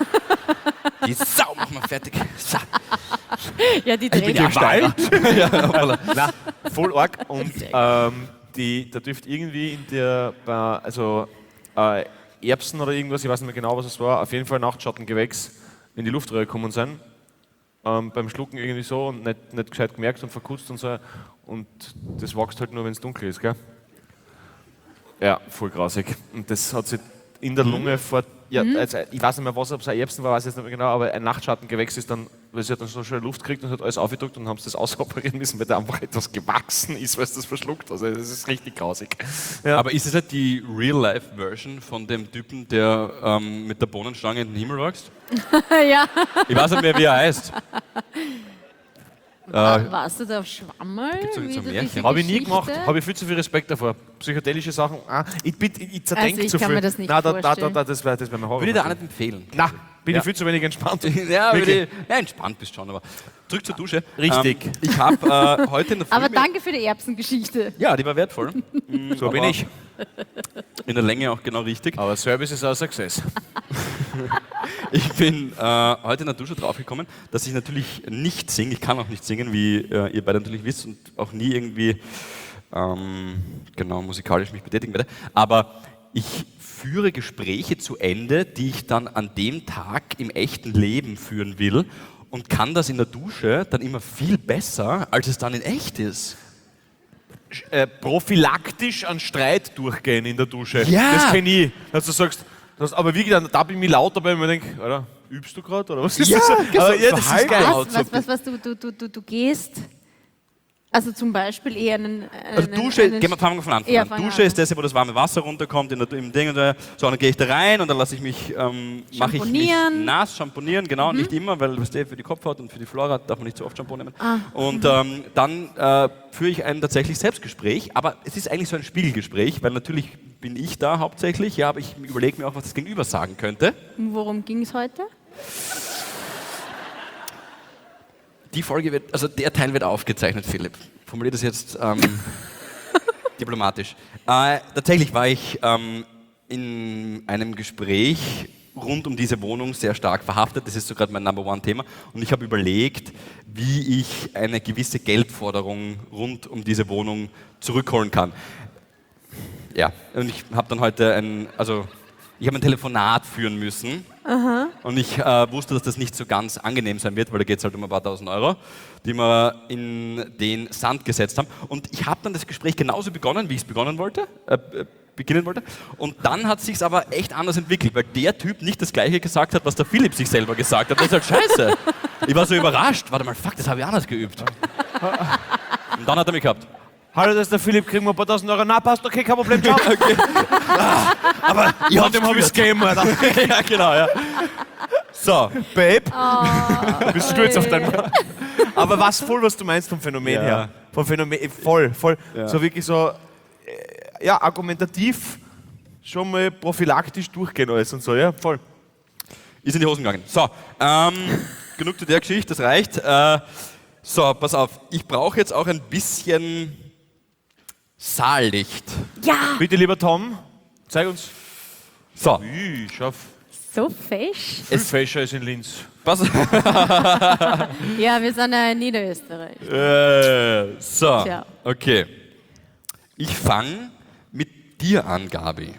Die Sau, mach mal fertig. So. Ja, die dreht Ja, Gewalt? Ja, voilà. Nein, voll arg. Und ähm, die, da dürfte irgendwie in der, äh, also äh, Erbsen oder irgendwas, ich weiß nicht mehr genau, was es war, auf jeden Fall Nachtschattengewächs in die Luftröhre gekommen sein. Ähm, beim Schlucken irgendwie so und nicht, nicht gescheit gemerkt und verkutzt und so. Und das wächst halt nur, wenn es dunkel ist, gell? Ja, voll grausig. Und das hat sich in der Lunge vor, ja, also ich weiß nicht mehr, was, ob es ein Erbsen war, weiß ich jetzt nicht mehr genau, aber ein Nachtschattengewächs ist dann, weil sie hat dann so schön Luft gekriegt und hat alles aufgedrückt und dann haben sie das ausoperieren müssen, weil da einfach etwas gewachsen ist, weil es das verschluckt. Also das ist richtig grausig. Ja. Aber ist es halt die Real-Life-Version von dem Typen, der ähm, mit der Bohnenstange in den Himmel wächst? Ja. Ich weiß nicht mehr, wie er heißt. Äh, Warst du da auf Schwammerl? Gibt's doch nicht so Wie ein du Märchen? diese Habe ich nie Geschichte? gemacht, habe ich viel zu viel Respekt davor. Psychedelische Sachen, ah, ich, bin, ich, ich zerdenke Also ich zu kann viel. mir das nicht Nein, da, da, da, vorstellen. da, das wäre das wär mein Horror. würde ich dir auch nicht empfehlen. Nein, bin Ja. ich viel zu wenig entspannt. Ja, würde Wirklich. ich, ja, entspannt bist schon, aber zurück zur Dusche. Richtig. Ähm, ich habe äh, heute in der Früh... Aber mir- danke für die Erbsengeschichte. Ja, die war wertvoll. So bin aber ich. In der Länge auch genau richtig. Aber Service ist auch ein Success. Ich bin äh, heute in der Dusche draufgekommen, dass ich natürlich nicht singe. Ich kann auch nicht singen, wie äh, ihr beide natürlich wisst und auch nie irgendwie ähm, genau musikalisch mich betätigen werde. Aber ich führe Gespräche zu Ende, die ich dann an dem Tag im echten Leben führen will und kann das in der Dusche dann immer viel besser, als es dann in echt ist. Äh, prophylaktisch an Streit durchgehen in der Dusche. Ja. Das kenne ich. Dass du sagst, das, aber wie dann, da bin ich laut dabei und mir denke, Alter, übst du gerade oder was ist Ja, das? genau, Aber, ja, das ist Verhalten geil. laut. Was, was, was, was du, du, du, du, du gehst, also zum Beispiel eher einen... einen Also Dusche, einen, gehen wir, fangen wir von Anfang Ja, an. fang Dusche an. ist das, wo das warme Wasser runterkommt in der, im Ding. Und, so, und dann gehe ich da rein und dann lasse ich mich, ähm, mache ich mich Schamponieren. nass, schamponieren, genau, nicht immer, weil weißt du, für die Kopfhaut und für die Flora darf man nicht so oft Shampoo nehmen. Ah. Und ähm, dann äh, führe ich ein tatsächlich Selbstgespräch, aber es ist eigentlich so ein Spiegelgespräch, weil natürlich bin ich da hauptsächlich, ja, aber ich überlege mir auch, was das Gegenüber sagen könnte. Worum ging es heute? Die Folge wird, also der Teil wird aufgezeichnet, Philipp. Formuliere das jetzt ähm, diplomatisch. Äh, tatsächlich war ich ähm, in einem Gespräch rund um diese Wohnung sehr stark verhaftet. Das ist so gerade mein Number One Thema. Und ich habe überlegt, wie ich eine gewisse Geldforderung rund um diese Wohnung zurückholen kann. Ja, und ich habe dann heute ein, also ich habe ein Telefonat führen müssen. Aha. Und ich äh, wusste, dass das nicht so ganz angenehm sein wird, weil da geht es halt um ein paar tausend Euro, die wir in den Sand gesetzt haben. Und ich habe dann das Gespräch genauso begonnen, wie ich es begonnen wollte. Äh, beginnen wollte. Und dann hat es sich aber echt anders entwickelt, weil der Typ nicht das Gleiche gesagt hat, was der Philipp sich selber gesagt hat. Das ist halt scheiße. Ich war so überrascht. Warte mal, fuck, das habe ich anders geübt. Und dann hat er mich gehabt. Hallo, das ist der Philipp, kriegen wir ein paar tausend Euro. Na, passt, okay, kein Problem, ciao. Okay. Ah, aber ich hab dem hab ich's gegeben, Alter. Ja, genau, ja. So, Babe, oh, bist du stolz auf deinen... Aber was voll, was du meinst vom Phänomen Ja. her. Vom Phänomen, voll, voll. Ja. So wirklich so... Ja, argumentativ schon mal prophylaktisch durchgehen alles und so, ja, voll. ist in die Hosen gegangen. So, ähm, genug zu der Geschichte, das reicht. Äh, so, pass auf, ich brauche jetzt auch ein bisschen Saallicht. Ja, Bitte, lieber Tom, zeig uns. So, Ui, schaff. so fesch. Viel fescher ist in Linz. pass Ja, wir sind ja in Niederösterreich. äh, So, Tja. okay. Ich fange mit dir an, Gabi.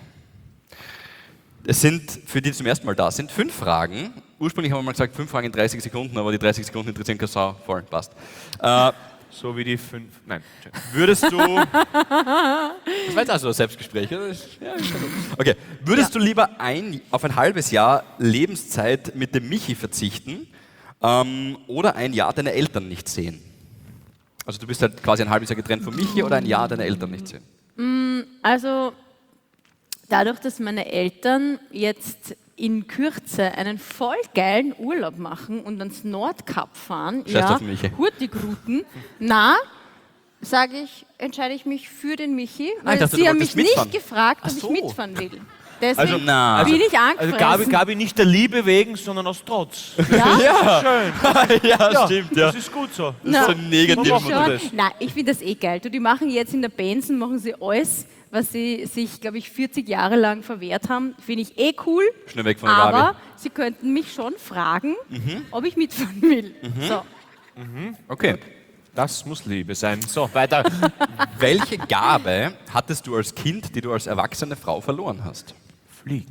Es sind, für die, die zum ersten Mal da sind, fünf Fragen. Ursprünglich haben wir mal gesagt, fünf Fragen in dreißig Sekunden, aber die dreißig Sekunden interessieren keine Sau. Voll, passt. Äh, So wie die fünf. Nein. würdest du... Das war jetzt also ein Selbstgespräch, oder? Ja, okay. Würdest du lieber ein, auf ein halbes Jahr Lebenszeit mit dem Michi verzichten ähm, oder ein Jahr deine Eltern nicht sehen? Also du bist halt quasi ein halbes Jahr getrennt von Michi oder ein Jahr deine Eltern nicht sehen? Also dadurch, dass meine Eltern jetzt in Kürze einen voll geilen Urlaub machen und ans Nordkap fahren, Scheiß ja, auf den Michi. Hurtigruten, na, sage ich, entscheide ich mich für den Michi, weil ich dachte, sie du haben mich wolltest mitfahren. nicht gefragt, ob Ach so. ich mitfahren will. Deswegen Also, na. bin ich Also angefressen. Gabi, Gabi nicht der Liebe wegen, sondern aus Trotz. Ja? Ja, Schön. ja, stimmt, ja. Das ist gut so. Das ist so negativ. So machen wir Schon. das. Nein, ich finde das eh geil. Du, die machen jetzt in der Benson, machen sie alles, was sie sich, glaube ich, vierzig Jahre lang verwehrt haben. Finde ich eh cool. Schnell weg von der Aber Gabi. sie könnten mich schon fragen, ob ich mitfahren will. So. Okay. Das muss Liebe sein. So, weiter. Welche Gabe hattest du als Kind, die du als erwachsene Frau verloren hast? Fliegen.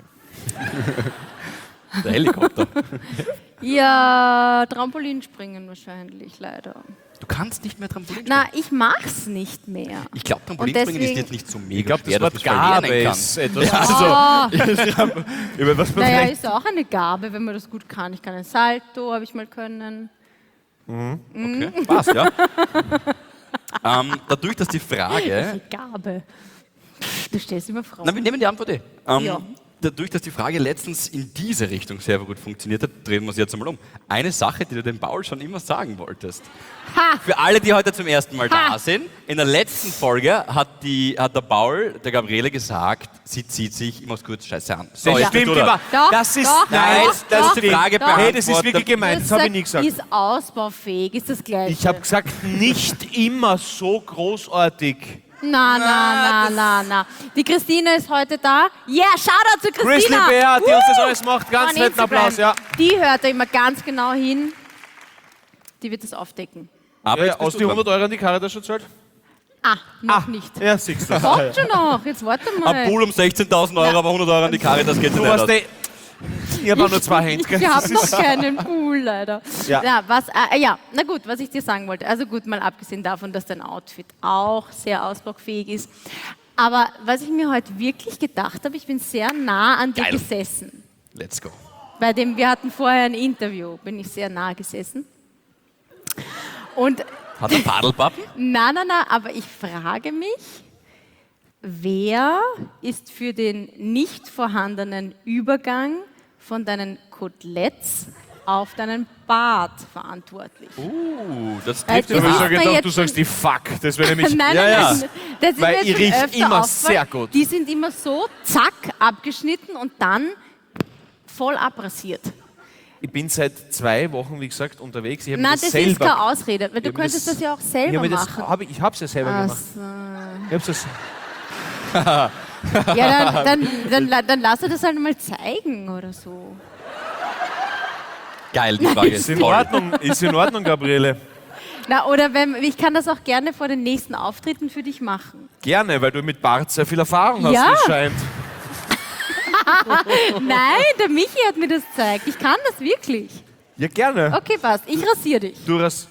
Der Helikopter. Ja, Trampolinspringen wahrscheinlich, leider. Du kannst nicht mehr Trampolin Na, ich mach's nicht mehr. Ich glaube, Trampolinspringen ist deswegen- jetzt nicht so mega Ich glaube, schwer, das dass Wort man es Gabe verlernen kann. ist etwas. Also, Oh, Über was man naja, vielleicht- ist auch eine Gabe, wenn man das gut kann. Ich kann ein Salto, habe ich mal können. okay, passt, ja. ähm, dadurch, dass die Frage... Welche Gabe? Du stellst immer Fragen. Na, wir nehmen die Antwort eh. Ähm, Ja. Dadurch, dass die Frage letztens in diese Richtung sehr gut funktioniert hat, drehen wir es jetzt einmal um. Eine Sache, die du dem Paul schon immer sagen wolltest. Ha! Für alle, die heute zum ersten Mal Ha! da sind, in der letzten Folge hat, die, hat der Paul der Gabriele gesagt, sie zieht sich, ich mach's kurz, scheiße an. So, Das jetzt stimmt bist du immer. da. Doch, Das ist, doch, nein, doch, das doch, ist die Frage. doch. Hey, das ist wirklich gemeint. Das habe ich nie gesagt. Ist ausbaufähig, ist das gleiche. Ich habe gesagt, nicht immer so großartig. Na, na, na, na, na. Die Christine ist heute da. Yeah, Shoutout zu Christina. Grizzly Bear, die uns das Woo! alles macht. Ganz Von netten Instagram. Applaus, ja. Die hört da immer ganz genau hin. Die wird das aufdecken. Aber Ja, ja, jetzt bist aus du die dran. hundert Euro an die Caritas schon zahlt? Ah, noch nicht. Ja, siehst du. Kommt schon noch, jetzt warte mal. Ein Pool um sechzehntausend Euro, Ja. aber hundert Euro an die Caritas geht Du nicht warst aus. der... Ich habe auch nur zwei Hände. gell? Ich habe Das noch ist- keinen Pool, leider. Ja. Ja, was, äh, ja, na gut, was ich dir sagen wollte. Also gut, mal abgesehen davon, dass dein Outfit auch sehr ausbaufähig ist. Aber was ich mir heute wirklich gedacht habe, ich bin sehr nah an dir Geil. gesessen. Let's go. Bei dem, wir hatten vorher ein Interview, bin ich sehr nah gesessen. Und Hat er Padelpappen? na, na, na, aber ich frage mich, wer ist für den nicht vorhandenen Übergang von deinen Koteletts auf deinen Bart verantwortlich? Uh, das Weil trifft das Ich habe ja ist schon mir gedacht, jetzt du sagst die Fuck. Das wäre nämlich... Nein, Ja, nein, ja. nein. Das ist Weil mir ich jetzt schon riech öfter immer aufgefallen. sehr gut. Die sind immer so, zack, abgeschnitten und dann voll abrasiert. Ich bin seit zwei Wochen, wie gesagt, unterwegs. Ich habe Nein, mir das das ist keine selber... Ausrede, weil du Ich hab mir könntest das, ja auch ich selber habe mir das, machen. hab ich ich habe es ja selber Ach gemacht. so. Ich hab's das, Ja, dann, dann, dann, dann, dann lass er das halt mal zeigen oder so. Geil, die Frage ist Ist in toll. Ordnung, ist in Ordnung, Gabriele. Na, oder wenn, ich kann das auch gerne vor den nächsten Auftritten für dich machen. Gerne, weil du mit Bart sehr viel Erfahrung hast, Ja. wie es scheint. Nein, der Michi hat mir das gezeigt. Ich kann das wirklich. Ja, gerne. Okay, passt. Ich rasiere dich. Du hast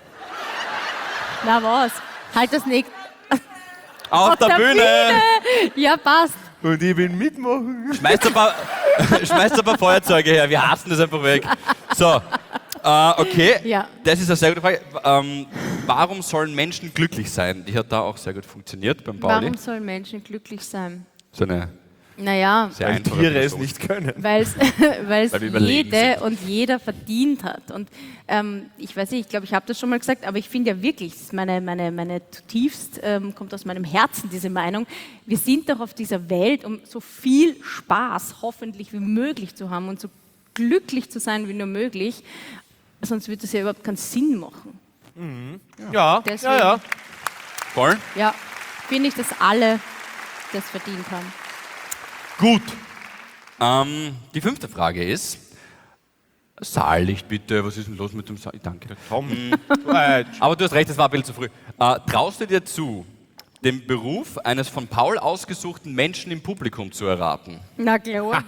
Na was? Halt das nicht. Auf der, Bühne! Ja, passt. und ich will mitmachen. Schmeißt ein, paar, schmeißt ein paar Feuerzeuge her, wir hassen das einfach weg. So, äh, okay, Ja. das ist eine sehr gute Frage. Ähm, warum sollen Menschen glücklich sein? Die hat da auch sehr gut funktioniert beim Pauli. Warum sollen Menschen glücklich sein? So eine Naja, sehr Weil einfache Tiere es Person. nicht können. weil es Weil wir überlegen jede und jeder verdient hat. Und ähm, ich weiß nicht, ich glaube, ich habe das schon mal gesagt, aber ich finde ja wirklich, das ist meine, meine, meine zutiefst, ähm, kommt aus meinem Herzen diese Meinung, wir sind doch auf dieser Welt, um so viel Spaß hoffentlich wie möglich zu haben und so glücklich zu sein wie nur möglich, sonst würde das ja überhaupt keinen Sinn machen. Ja, Deswegen- ja, ja. Voll. Ja, finde ich, dass alle das verdient haben. Gut. Ähm, die fünfte Frage ist, Saallicht bitte, was ist denn los mit dem Saallicht? Danke. Komm. Äh, Aber du hast recht, das war ein bisschen zu früh. Äh, traust du dir zu, den Beruf eines von Paul ausgesuchten Menschen im Publikum zu erraten? Na klar.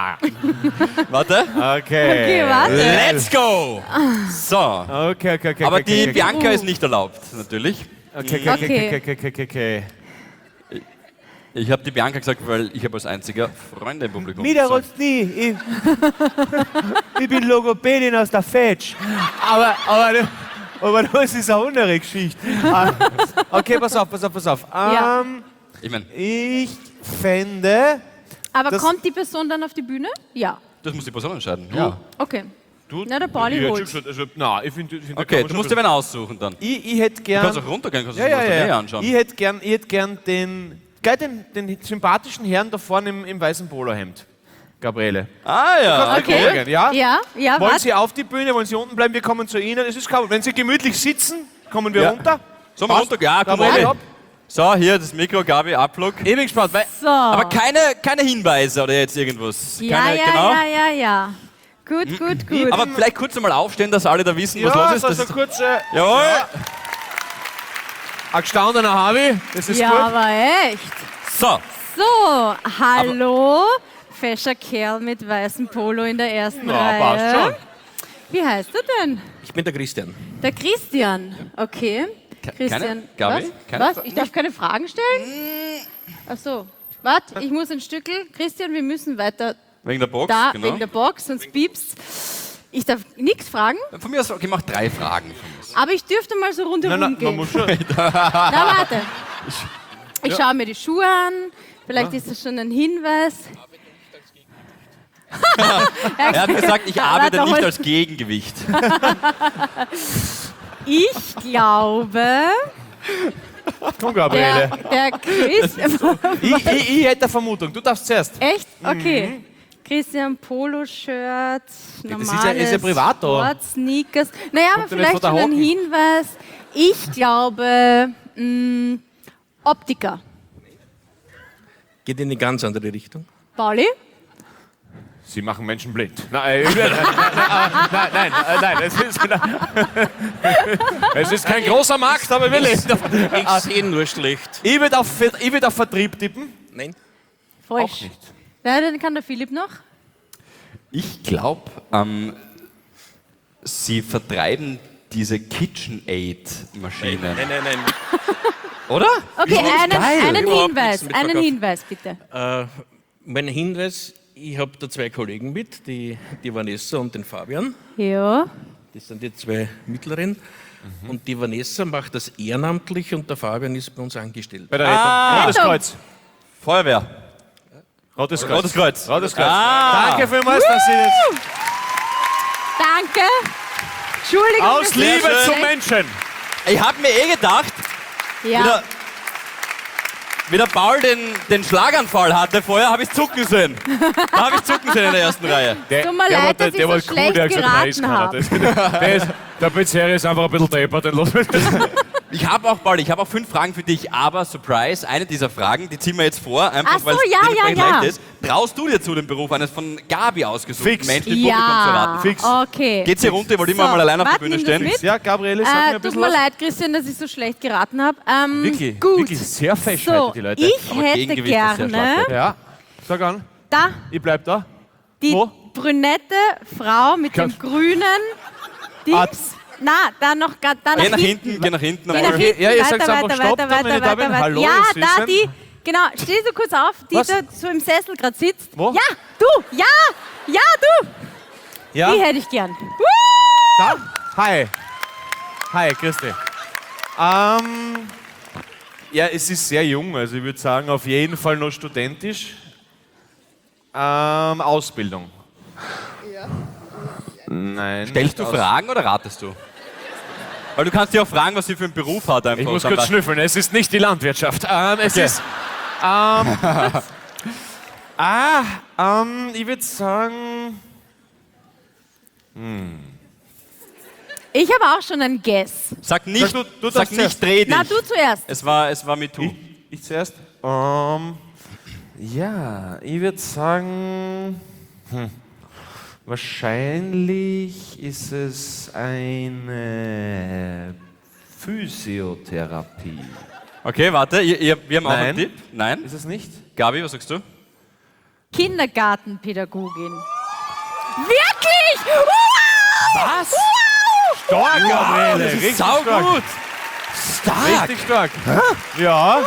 Warte. okay. Okay, warte. Let's go! So. Okay, okay, okay. Aber okay, die okay, Bianca ist nicht erlaubt, natürlich. Okay, okay, okay, okay, okay, okay, okay, okay. Ich habe die Bianca gesagt, weil ich habe als einziger Freunde im Publikum. Wieder So. rutscht nie. Ich, ich bin Logopädin aus der Fetsch. Aber, aber, aber das ist eine andere Geschichte. Ah, okay, pass auf, pass auf, pass auf. Ja. Ähm, Ich meine, ich fände... Aber Das- kommt die Person dann auf die Bühne? Ja. das muss die Person entscheiden. Ja. Okay. Du, Na, der Pauli ich hätte holt. schon gesagt, also, nein, ich finde, ich find, da Okay, kann man du schon musst dir was- einen aussuchen dann. Ich, ich hätte Du gern... kannst auch runtergehen, kannst du Ja, ja, ja, aus der Nähe ja. anschauen. Ich hätte gern, ich hätt gern den, gleich den, den sympathischen Herrn da vorne im, im weißen Polohemd. Gabriele. ah ja, Okay. okay. Ja? Ja, ja, Wollen was? Sie auf die Bühne, wollen Sie unten bleiben? Wir kommen zu Ihnen. Es ist kaum, wenn Sie gemütlich sitzen, kommen wir Ja. runter. So, mal runter. Ja, komm Gabriele, runter. ab. So, hier das Mikro, Gabi, Abflug. Ewig gespannt, weil So. Aber keine, keine Hinweise oder jetzt irgendwas. ja, keine, ja, genau. ja, ja, ja. Gut, gut, gut. Aber vielleicht kurz einmal aufstehen, dass alle da wissen, was ja, los ist. so, Das so ist kurz, äh, jawohl. ein gestandener Harvey, das ist ja, gut. aber echt. So, So, hallo, fescher Kerl mit weißem Polo in der ersten Ja, Reihe. passt schon. Wie heißt du denn? Ich bin der Christian. Der Christian. Okay. Christian. keine- Gabi? Was? Keine Was? Fra- Ich darf keine Fragen stellen? Ach so. Warte, ich muss ein Stückel. Christian, wir müssen weiter wegen der Box. da, genau. wegen der Box, sonst piepst. Ich darf nichts fragen, Von mir aus, okay, mach drei Fragen. Von mir aus. aber ich dürfte mal so rundherum Nein, nein, gehen. man muss schon. Na, warte. Ich schaue mir die Schuhe an. Vielleicht ist das schon ein Hinweis. Er hat gesagt, ich Ja, arbeite warte, nicht hol- als Gegengewicht. Ich glaube, Komm, der, Gabriele. der Chris. Ich, ich, ich hätte eine Vermutung, du darfst zuerst. Echt? Okay. Christian Poloshirt, normales ist ja- ist ja privat da. Sport, Sneakers. Naja, aber Kommt ja nicht vielleicht von schon der ein Hocken. Hinweis. Ich glaube, mh, Optiker. Geht in eine ganz andere Richtung. Pauli? Sie machen Menschen blind. Nein, äh, nein, nein, nein, nein, äh, nein, es ist, es ist kein großer Markt, aber will ich. Ich sehe nur schlecht. Ich würde auf, ich würd auf Vertrieb tippen. Nein? Falsch. Auch nicht. Ja, dann kann der Philipp noch. Ich glaube, ähm, sie vertreiben diese KitchenAid-Maschinen. Nein, nein, nein. Oder? Okay, einen, einen Überhaupt Hinweis. nichts mit Einen Verkauf. Hinweis, bitte. Äh, mein Hinweis, ich habe da zwei Kollegen mit, die, die Vanessa und den Fabian. Ja. Das sind die zwei mittleren. Und die Vanessa macht das ehrenamtlich und der Fabian ist bei uns angestellt. Bei der Rettung. Ah. Rotes Rettung. Kreuz. Feuerwehr. Rotes Kreuz. Rotes Kreuz. Rotes Kreuz. Ah. Danke vielmals, dass Sie das Danke. Entschuldigung. aus das Liebe ist zum schlecht. Menschen. Ich habe mir eh gedacht, wie Ja. der, wie der Paul den, den Schlaganfall hatte vorher, habe ich zucken sehen. Da habe ich zucken sehen in der ersten Reihe. Der, Tut mir leid, dass ich so war schlecht der hat gesagt, nein, ist geraten keiner. Das- der, ist, der Pizzeria ist einfach ein bisschen deppert, den los. Ich habe auch, Pauli, ich habe auch fünf Fragen für dich, aber Surprise, eine dieser Fragen, die ziehen wir jetzt vor, einfach Ach so, weil es ja, dementsprechend ja, ja. leicht ist. Traust du dir zu, den Beruf eines von Gabi ausgesuchten Fix. Menschen im Publikum zu Ja, raten? Fix. okay. Geht's hier runter? Ich wollte So, immer mal allein auf der warte, Bühne nimm das stehen. mit. Ja, Gabriele, sag mir Äh, ein tut bisschen mir was. leid, Christian, dass ich so schlecht geraten habe. Ähm, Wirklich, gut. wirklich sehr fashion So, heute, die Leute. ich Aber hätte Gegengewicht ist sehr gerne stark. Ja, sag an. da Ich bleib da. die Wo? brünette Frau mit dem Kannst- grünen Ah. Dings. Na, da noch, ga- da Geh nach nach hinten. hinten, geh nach hinten. Geh nach aber- hinten, Ja, ihr weiter, sagt einfach weiter, Stopp, weiter, dann, wenn ich weiter, da bin. weiter, weiter. Hallo, Ja, ihr da Süßen. die, genau, steh so kurz auf, die Was? da so im Sessel gerade sitzt. Wo? Ja, du, ja, ja, du. Ja, Die hätte ich gern. da. Hi. Hi, grüß dich. Ähm, ja, es ist sehr jung, also ich würde sagen, auf jeden Fall noch studentisch. Ähm, Ausbildung. Ja. Nein. Stellst du nicht Fragen oder ratest du? Weil du kannst dir auch fragen, was sie für einen Beruf hat. Einfach. Ich muss Dann kurz weißt- schnüffeln, es ist nicht die Landwirtschaft. Ähm, es Okay. ist. Ähm, ah, ähm, ich würde sagen. Ich habe auch schon ein Guess. Sag nicht, Sag du- du sag darfst nicht zuerst. dreh dich. Na, du zuerst. Es war, es war mit Ich, du. ich zuerst. Ähm, ja, ich würde sagen. Hm, wahrscheinlich ist es eine Physiotherapie. Okay, warte, ihr, ihr, wir haben auch einen Nein. Tipp. Nein. Ist es nicht? Gabi, was sagst du? Kindergartenpädagogin. Wirklich? Wow! Was? Stark, Gabriele, Das ist richtig sau stark. gut. Stark. Richtig stark. Ja.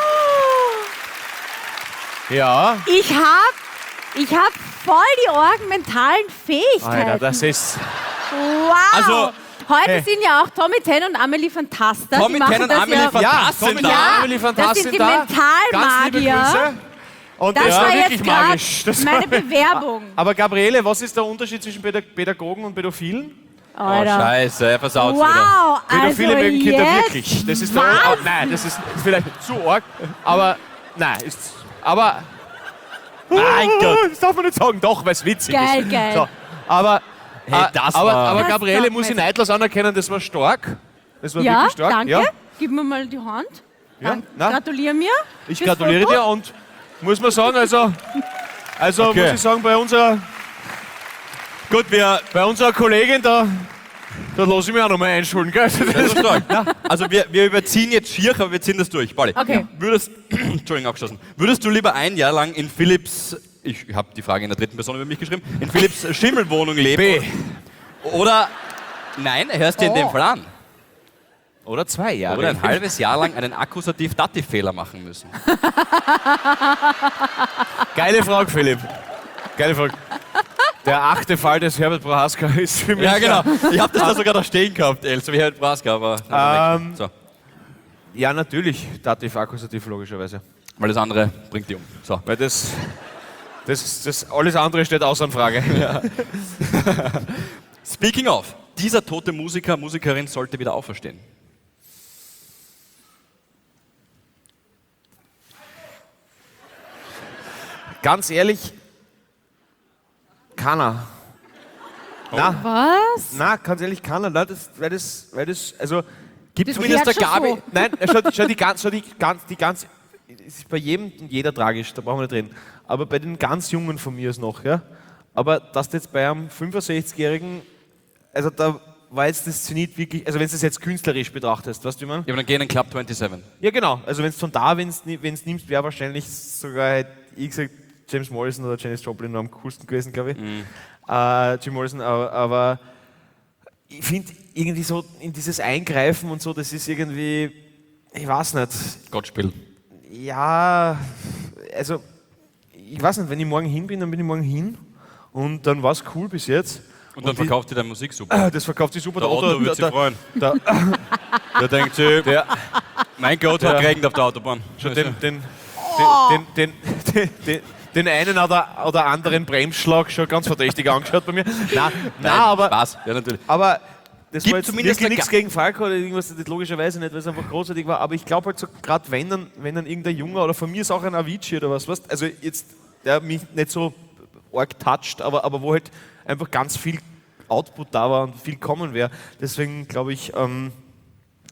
Ja. Ich hab, ich hab voll die orgenmentalen Fähigkeiten. Alter, das ist. Wow! Also, Heute hey. sind ja auch Tommy Ten und Amelie Fantasta. Tommy die machen Ten und das Amelie ja, Fantasta. Ja, Das Tommy sind und da. Amelie das Fantast sind die da. Ganz liebe Mentalmagier. Grüße. Und Das das war war jetzt wirklich gerade magisch. Das meine war- Bewerbung. Aber Gabriele, was ist der Unterschied zwischen Pädag- Pädagogen und Pädophilen? Oh, Alter. scheiße, er versaut wieder. Wow, Pädophile also mögen Kinder jetzt wirklich. Das ist der, was? oh, nein, das ist vielleicht zu arg, aber nein, ist, aber mein Gott, das darf man nicht sagen, doch, weil es witzig Geil, ist. geil. So, aber Hey, äh, das aber, war- aber Das Gabriele darf muss man ich neidlos anerkennen, das war stark. Das war Ja, wirklich stark. danke. Ja, Gib mir mal die Hand. Ja, Danke. na? Gratuliere mir. ich fürs gratuliere Foto. dir und muss man sagen, also, also Okay. muss ich sagen, bei unserer, Gut, wir. bei unserer Kollegin da, da lasse ich mich auch noch mal einschulen, gell? Das ist stark. Also wir, wir überziehen jetzt schier, aber wir ziehen das durch. Pauli, Okay. Würdest, Entschuldigung, abgeschlossen. Würdest du lieber ein Jahr lang in Philips, ich habe die Frage in der dritten Person über mich geschrieben, in Philips Schimmelwohnung leben? B. Oder, nein, hörst dir in dem Fall an. Oder zwei Jahre. Oder ein halbes Jahr lang einen Akkusativ-Dativ-Fehler machen müssen. Geile Frage, Philipp. Geile Frage. Der achte Fall des Herbert Prohaska ist für mich. Ja, genau. Ich habe das da sogar da stehen gehabt, El, so wie Herbert Braska, aber. Ähm, so. Ja, natürlich. Dativ, Akkusativ, logischerweise. Weil das andere bringt die um. So. Weil das, das, das alles andere steht außer Frage. Speaking of, dieser tote Musiker, Musikerin sollte wieder auferstehen. Ganz ehrlich, keiner. Na, Was? na, ganz ehrlich, keiner. Na, das, weil das, weil das, also, gibt Das zumindest der klingt schon Gabi. so. Nein, schau, schau, die ganz, schau die ganz, die ganz, es ist bei jedem und jeder tragisch, da brauchen wir nicht reden. Aber bei den ganz Jungen von mir ist noch, ja. Aber dass du jetzt bei einem fünfundsechzigjährigen, also da war jetzt das Zenit wirklich, also wenn du es jetzt künstlerisch betrachtest, weißt du, wie man? Ja, aber dann gehen in Club siebenundzwanzig. Ja, genau. Also wenn es von da, wenn es nimmst, wäre wahrscheinlich sogar, hätte ich gesagt, James Morrison oder Janis Joplin noch am coolsten gewesen, glaube ich. Mhm. Äh, Jim Morrison, aber, aber ich finde irgendwie so in dieses Eingreifen und so, das ist irgendwie, ich weiß nicht, Gott spielt. ja, also ich weiß nicht, wenn ich morgen hin bin, dann bin ich morgen hin und dann war es cool bis jetzt. Und dann die- verkauft ihr deine Musik super. Ah, das verkauft sich super. Der Otto wird sich freuen. Der, Der denkt sich, der, mein Gott hat Ja. geregnet auf der Autobahn. schon den, den, den, den, den, den, den einen oder, oder anderen Bremsschlag schon ganz verdächtig angeschaut bei mir. Nein, nein, aber, Spaß. Ja, natürlich. aber das Gibt war jetzt zumindest wirklich eine nichts Ga- gegen Falco oder irgendwas, das logischerweise nicht, weil es einfach großartig war. Aber ich glaube halt so, gerade wenn dann, wenn dann irgendein Junger oder von mir ist auch ein Avicii oder was, weißt, also jetzt, der mich nicht so arg toucht, aber, aber wo halt einfach ganz viel Output da war und viel kommen wäre. Deswegen glaube ich, ähm,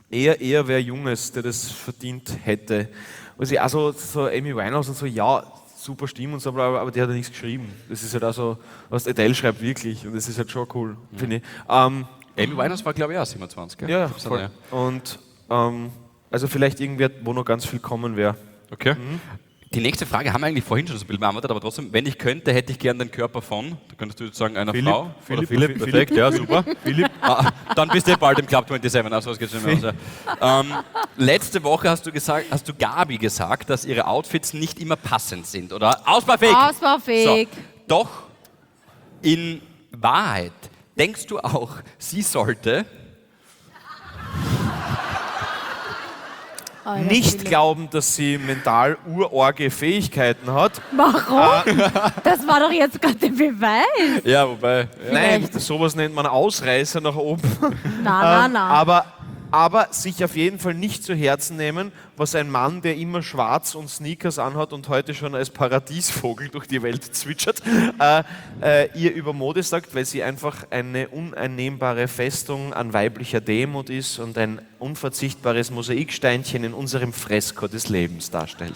eher, eher wer Junges, der das verdient hätte. Also auch so, so Amy Winehouse und so, ja, super Stimme und so, aber, aber der hat ja nichts geschrieben. Das ist halt auch so, was Adele schreibt wirklich und das ist halt schon cool, mhm. finde ich. Ähm, Amy Winehouse war, glaube ich, auch siebenundzwanzig, gell? Ja, voll. Und ähm, also vielleicht irgendwer, wo noch ganz viel kommen wäre. Okay. Mhm. Die nächste Frage haben wir eigentlich vorhin schon so ein bisschen beantwortet, aber trotzdem, wenn ich könnte, hätte ich gern den Körper von, da könntest du jetzt sagen, einer Philipp, Frau. Philipp, Philipp, Philipp, perfekt, Philipp. ja, super. Philipp. Ah, dann bist du bald im Club siebenundzwanzig, also was geht's nicht mehr aus. Ähm, letzte Woche hast du, gesagt, hast du Gabi gesagt, dass ihre Outfits nicht immer passend sind, oder? Ausbaufähig! Ausbaufähig. So. Doch, in Wahrheit, denkst du auch, sie sollte Alter, nicht Philipp. glauben, dass sie mental urorge Fähigkeiten hat. Warum? Das war doch jetzt gerade der Beweis. Ja, wobei. Ja. Nein, sowas nennt man Ausreißer nach oben. Na, na, Ähm, na. aber, aber sich auf jeden Fall nicht zu Herzen nehmen, was ein Mann, der immer schwarz und Sneakers anhat und heute schon als Paradiesvogel durch die Welt zwitschert, äh, äh, ihr über Mode sagt, weil sie einfach eine uneinnehmbare Festung an weiblicher Demut ist und ein unverzichtbares Mosaiksteinchen in unserem Fresko des Lebens darstellt.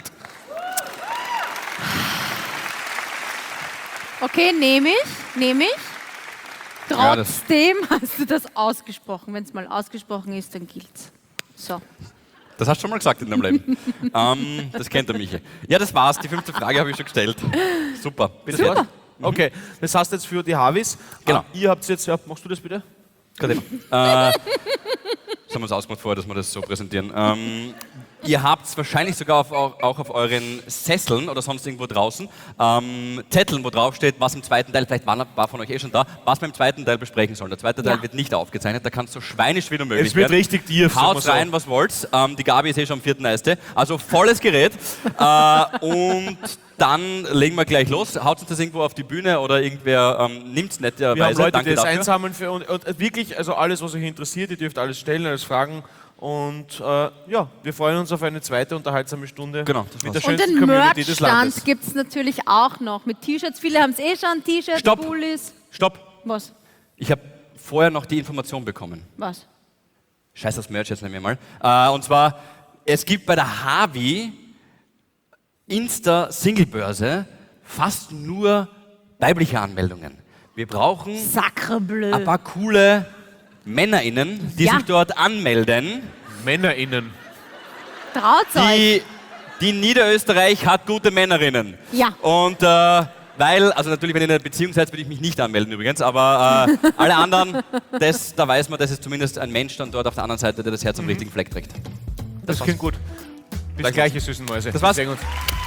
Okay, nehme ich, nehme ich. Ja, das- Trotzdem hast du das ausgesprochen. Wenn es mal ausgesprochen ist, dann gilt's. So. Das hast du schon mal gesagt in deinem Leben. ähm, das kennt der Michi. Ja, das war's. Die fünfte Frage habe ich schon gestellt. Super. Bitte sehr. Super. Okay, das heißt jetzt für die Havis. Genau. Ah, ihr habt jetzt, ja, machst du das bitte? Gerade eben. Äh, das haben wir uns ausgemacht vorher, dass wir das so präsentieren. Ähm, ihr habt es wahrscheinlich sogar auf, auch, auch auf euren Sesseln oder sonst irgendwo draußen ähm, Zetteln, wo drauf steht, was im zweiten Teil, vielleicht waren ein paar von euch eh schon da, was wir im zweiten Teil besprechen sollen. Der zweite Teil Ja. wird nicht aufgezeichnet, da kannst du so schweinisch wie du möglich Es wird werden. richtig tief, sagen wir Haut so. rein, was wollt. Ähm, die Gabi ist eh schon am vierten Eiste. Also volles Gerät. äh, und dann legen wir gleich los. Haut uns das irgendwo auf die Bühne oder irgendwer ähm, nimmt es netterweise. Wir haben Leute, Danke die das dafür. einsammeln für und, und wirklich, also alles, was euch interessiert, ihr dürft alles stellen, alles fragen. Und äh, ja, wir freuen uns auf eine zweite unterhaltsame Stunde Genau, das mit war's. der Und schönsten den Community des Landes. Merchstand gibt es natürlich auch noch mit T-Shirts. Viele haben es eh schon, T-Shirts, Stopp. Pullis. Stopp. Was? Ich habe vorher noch die Information bekommen. Was? Scheiß das Merch, jetzt nehmen wir mal. Äh, und zwar, es gibt bei der Havi Insta-Singlebörse fast nur weibliche Anmeldungen. Wir brauchen Sacrebleu. ein paar coole MännerInnen, die Ja. sich dort anmelden. MännerInnen. Traut's euch. Die, die Niederösterreich hat gute Männerinnen. Ja. Und äh, weil, also natürlich, wenn ihr in einer Beziehung seid, würde ich mich nicht anmelden übrigens, aber äh, alle anderen, das, da weiß man, dass es zumindest ein Mensch dann dort auf der anderen Seite, der das Herz am richtigen Fleck trägt. Das klingt gut. Bis Danke. gleich, ihr süßen Mäuse. Das war's. Wir sehen uns.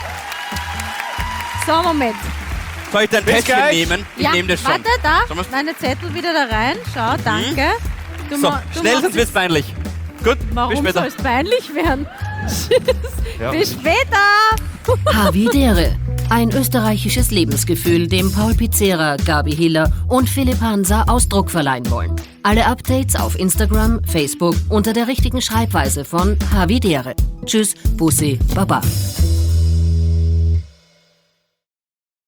So, Moment. Soll ich dein Bis Täschchen gleich. nehmen? Ich ja, nehme das schon. warte, da. Sollen wir's- Meine Zettel wieder da rein. Schau, danke. Du So, ma- du schnell, machst sonst wird's peinlich. Gut, bis Warum soll später. es peinlich werden? Tschüss. Ja. Bis später. Havidere. Ein österreichisches Lebensgefühl, dem Paul Pizzera, Gabi Hiller und Philipp Hansa Ausdruck verleihen wollen. Alle Updates auf Instagram, Facebook unter der richtigen Schreibweise von Havidere. Tschüss, Bussi, Baba.